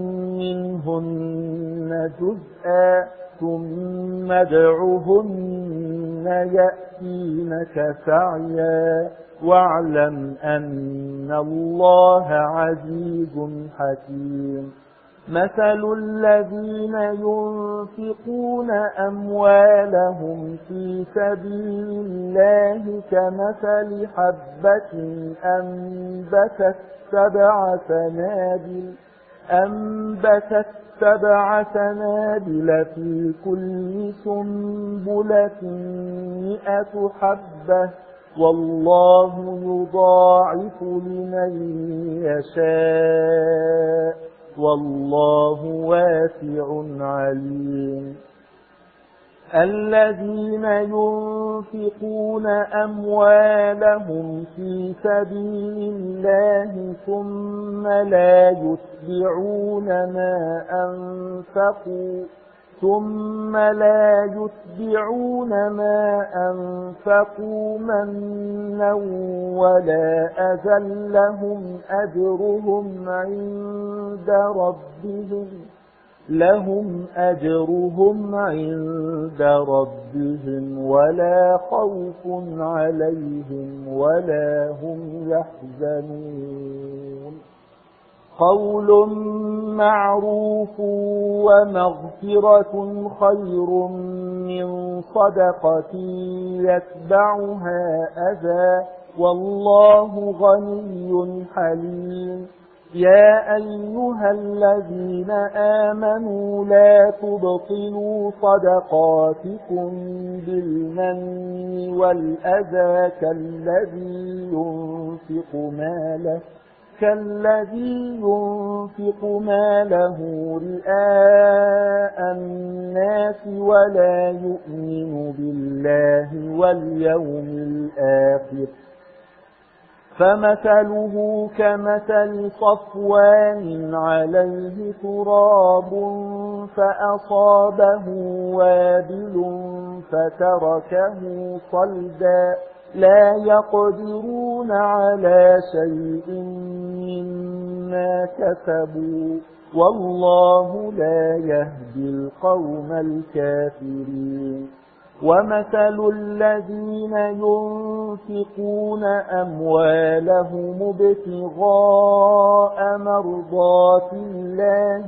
منهن جزءا ثم ادعهن يأتينك سعيا واعلم أن الله عزيز حكيم مثل الذين ينفقون أموالهم في سبيل الله كمثل حبة أنبتت سبع سنابل في كل سنبلة 100 حبة والله يضاعف لمن يشاء والله واسع عليم الذين ينفقون أموالهم في سبيل الله ثم لا يتبعون ما أنفقوا منا ولا أذى لهم أجرهم عند ربهم ولا خوف عليهم ولا هم يحزنون قول معروف ومغفرة خير من صدقة يتبعها أذى والله غني حليم يا أيها الذين آمنوا لا تبطلوا صدقاتكم بالمن والأذى كالذي ينفق ماله رئاء الناس ولا يؤمن بالله واليوم الآخر فمثله كمثل صفوان عليه تراب فأصابه وابل فتركه صلدا لا يقدرون على شيء مما كسبوا والله لا يهدي القوم الكافرين ومثل الذين ينفقون أموالهم ابتغاء مرضات الله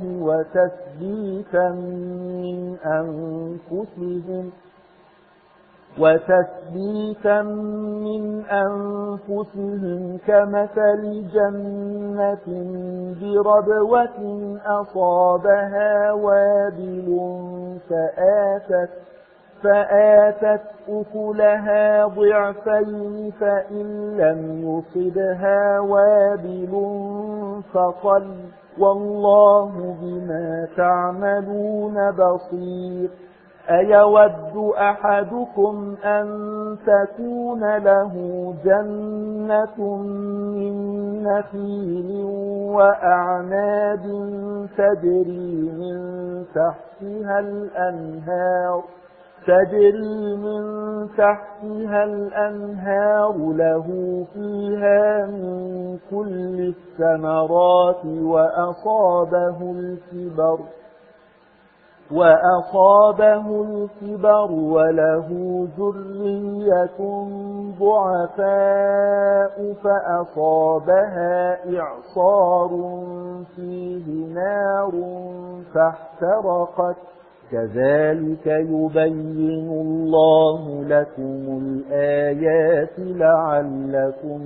وتثبيتا من أنفسهم كمثل جنة بربوة أصابها وابل فآتت أكلها ضعفين فإن لم يصبها وابل فطل والله بما تعملون بصير أيود أحدكم أن تكون له جنة من نخيل وأعناب تجري من تحتها الأنهار له فيها من كل الثمرات وأصابه الكبر وله ذرية ضعفاء فأصابها إعصار فيه نار فاحترقت كذلك يبين الله لكم الآيات لعلكم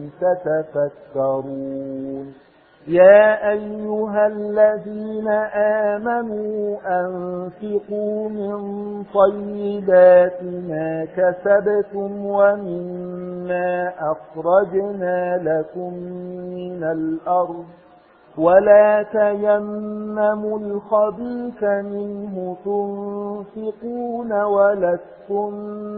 تتفكرون يا أيها الذين آمنوا أنفقوا من طيبات ما كسبتم ومما أخرجنا لكم من الأرض ولا تيمموا الخبيث منه تنفقون ولستم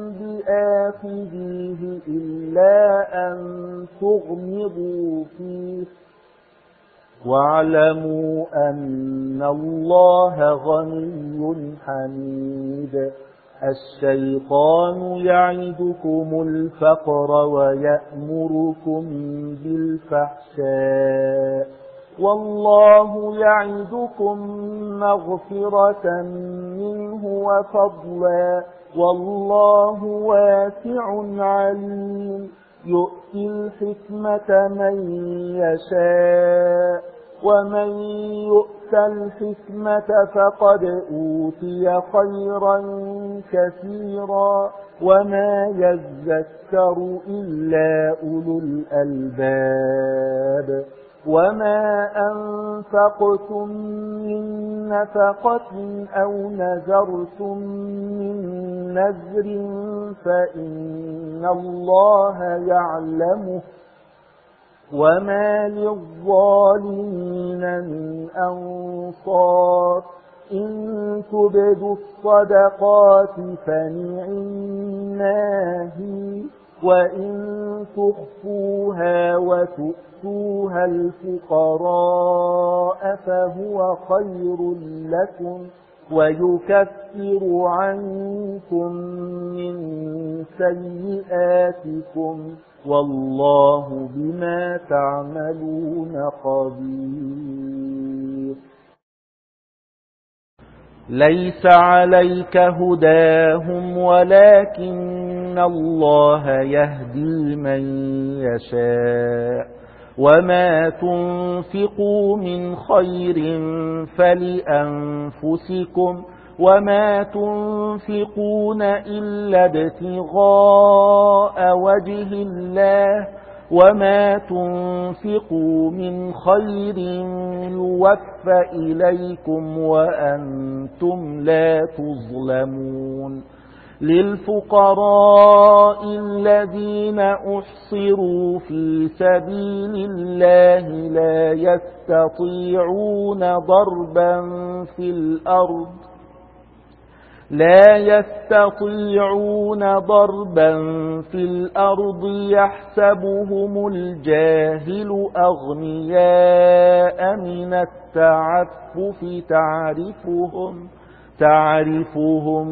بآخذيه إلا أن تغمضوا فيه واعلموا أن الله غني حميد الشيطان يعدكم الفقر ويأمركم بالفحشاء والله يعدكم مغفرة منه وفضلا والله واسع عليم يؤتي الحكمة من يشاء ومن يؤت الحكمة فقد أوتي خيرا كثيرا وما يذكر إلا أولو الألباب وما أنفقتم من نفقة أو نذرتم من نذر فإن الله يعلمه وما للظالمين من أنصار إن تبدوا الصدقات فنعماه وإن تخفوها وتؤتوها الفقراء فهو خير لكم ويكفر عنكم من سيئاتكم والله بما تعملون خبير ليس عليك هداهم ولكن الله يهدي من يشاء وما تنفقوا من خير فلأنفسكم وما تنفقون إلا ابتغاء وجه الله وما تنفقوا من خير يوفى إليكم وأنتم لا تظلمون للفقراء الذين أحصروا في سبيل الله لا يستطيعون ضربا في الأرض يحسبهم الجاهل أغنياء من التعفف تعرفهم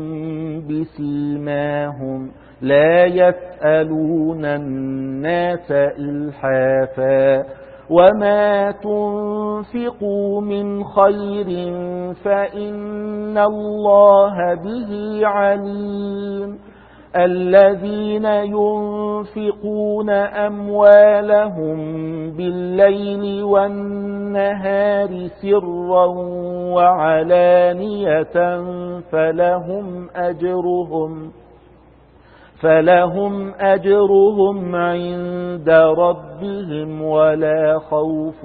بسيماهم لا يسألون الناس إلحافا وما تنفقوا من خير فإن الله به عليم الذين ينفقون أموالهم بالليل والنهار سرا وعلانية فلهم أجرهم عند ربهم ولا خوف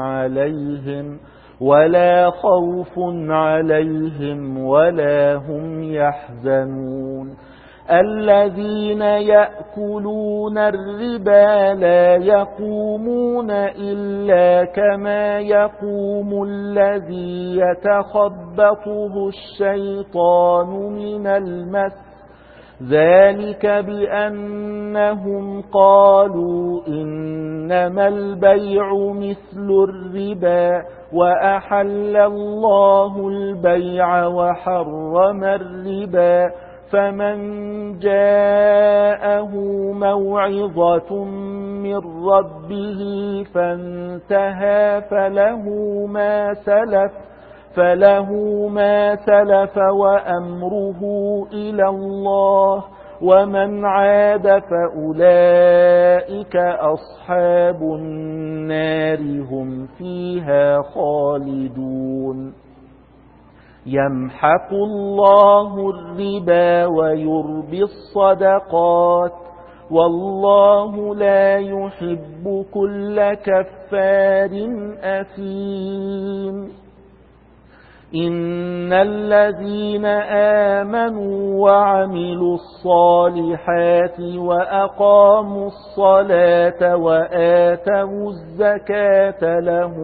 عليهم ولا هم يحزنون الذين يأكلون الربا لا يقومون إلا كما يقوم الذي يتخبطه الشيطان من المس ذلك بأنهم قالوا إنما البيع مثل الربا وأحل الله البيع وحرم الربا فمن جاءه موعظة من ربه فانتهى فله ما سلف وأمره إلى الله ومن عاد فأولئك أصحاب النار هم فيها خالدون يمحق الله الربا ويربي الصدقات والله لا يحب كل كفار أثيم إن الذين آمنوا وعملوا الصالحات وأقاموا الصلاة وآتوا الزكاة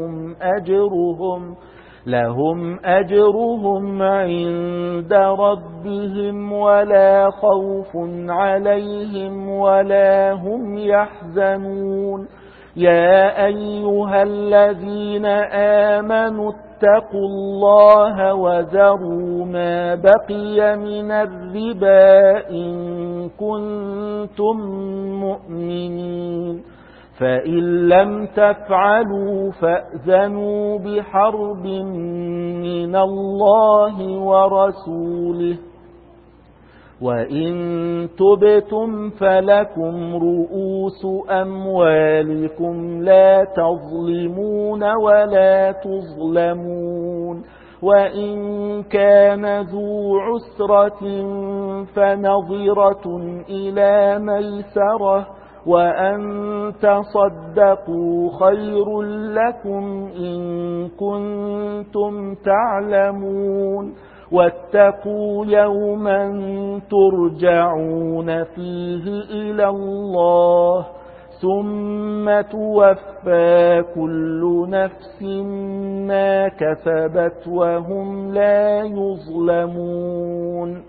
لهم أجرهم عند ربهم ولا خوف عليهم ولا هم يحزنون يا أيها الذين آمنوا اتقوا الله وذروا ما بقي من الربا إن كنتم مؤمنين فإن لم تفعلوا فأذنوا بحرب من الله ورسوله وإن تبتم فلكم رؤوس أموالكم لا تظلمون ولا تظلمون وإن كان ذو عسرة فنظرة إلى ميسرة وأن تصدقوا خير لكم إن كنتم تعلمون واتقوا يوما ترجعون فيه إلى الله ثم توفى كل نفس ما كسبت وهم لا يظلمون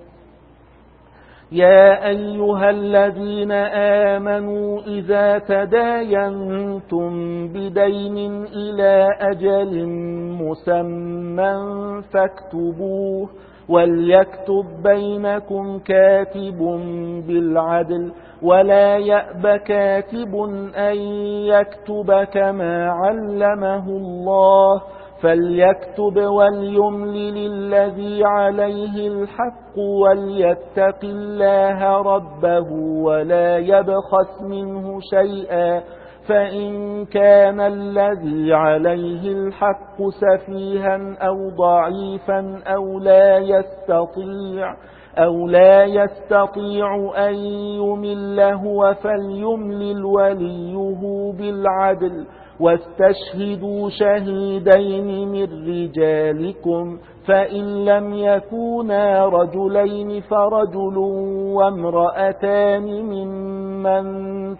يا أيها الذين آمنوا إذا تداينتم بدين إلى أجل مسمى فاكتبوه وليكتب بينكم كاتب بالعدل ولا يأب كاتب أن يكتب كما علمه الله فليكتب وليملل الذي عليه الحق وليتق الله ربه ولا يبخس منه شيئا فإن كان الذي عليه الحق سفيها أو ضعيفا أو لا يستطيع أن يمل هو فليملل وليه بالعدل واستشهدوا شهيدين من رجالكم فإن لم يكونا رجلين فرجل وامرأتان ممن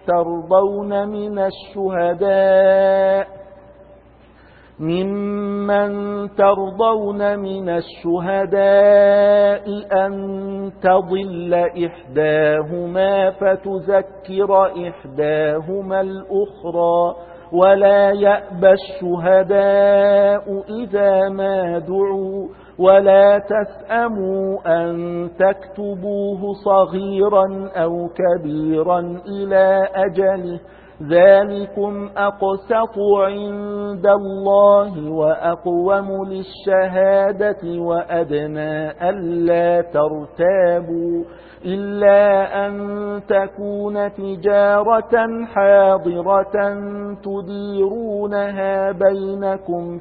ترضون من الشهداء أن تضل إحداهما فتذكر إحداهما الأخرى ولا يأبى الشهداء إذا ما دعوا ولا تسأموا أن تكتبوه صغيرا أو كبيرا إلى أجله ذلكم أقسط عند الله وأقوم للشهادة وأدنى ألا ترتابوا إلا أن تكون تجارة حاضرة تديرونها بينكم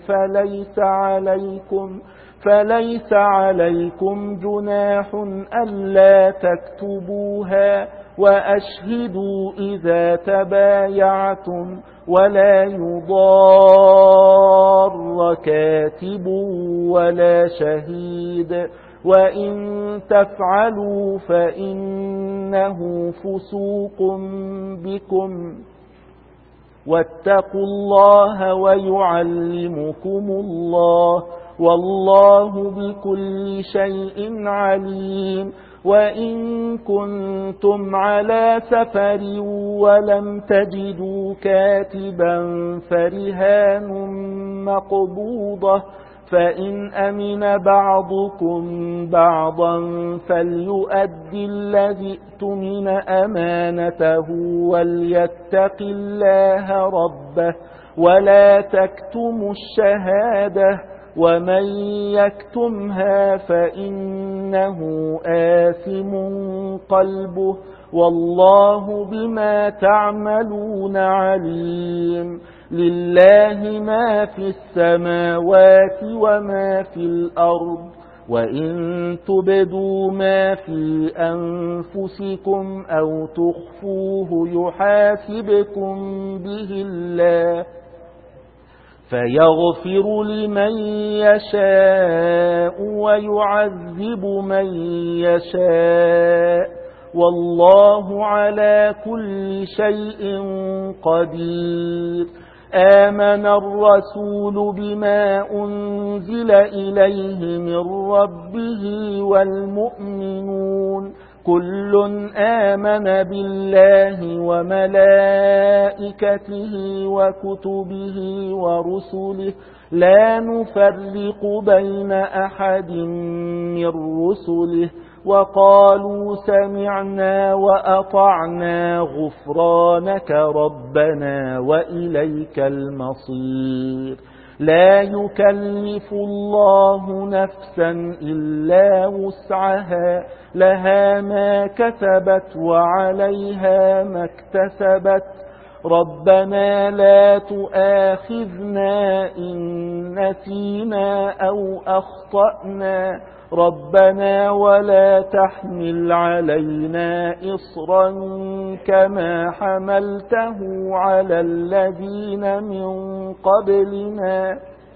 فليس عليكم جناح ألا تكتبوها وأشهدوا إذا تبايعتم ولا يضار كاتب ولا شهيد وإن تفعلوا فإنه فسوق بكم واتقوا الله ويعلمكم الله والله بكل شيء عليم وإن كنتم على سفر ولم تجدوا كاتبا فرهان مقبوضة فإن أمن بعضكم بعضا فليؤدي الذي اؤتمن أمانته وليتق الله ربه ولا تكتموا الشهادة ومن يكتمها فإنه آثم قلبه والله بما تعملون عليم لله ما في السماوات وما في الأرض وإن تبدوا ما في أنفسكم أو تخفوه يحاسبكم به الله فيغفر لمن يشاء ويعذب من يشاء والله على كل شيء قدير آمن الرسول بما أنزل إليه من ربه والمؤمنون كل آمن بالله وملائكته وكتبه ورسله لا نفرق بين أحد من رسله وقالوا سمعنا وأطعنا غفرانك ربنا وإليك المصير لا يكلف الله نفسا إلا وسعها لها ما كسبت وعليها ما اكتسبت ربنا لا تؤاخذنا إن نسينا أو أخطأنا ربنا ولا تحمل علينا إصرا كما حملته على الذين من قبلنا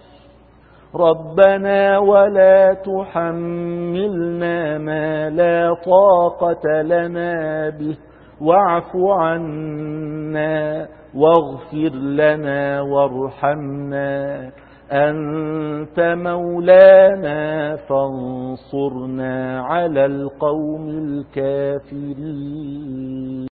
ربنا ولا تحملنا ما لا طاقة لنا به واعف عنا واغفر لنا وارحمنا أنت مولانا فانصرنا على القوم الكافرين.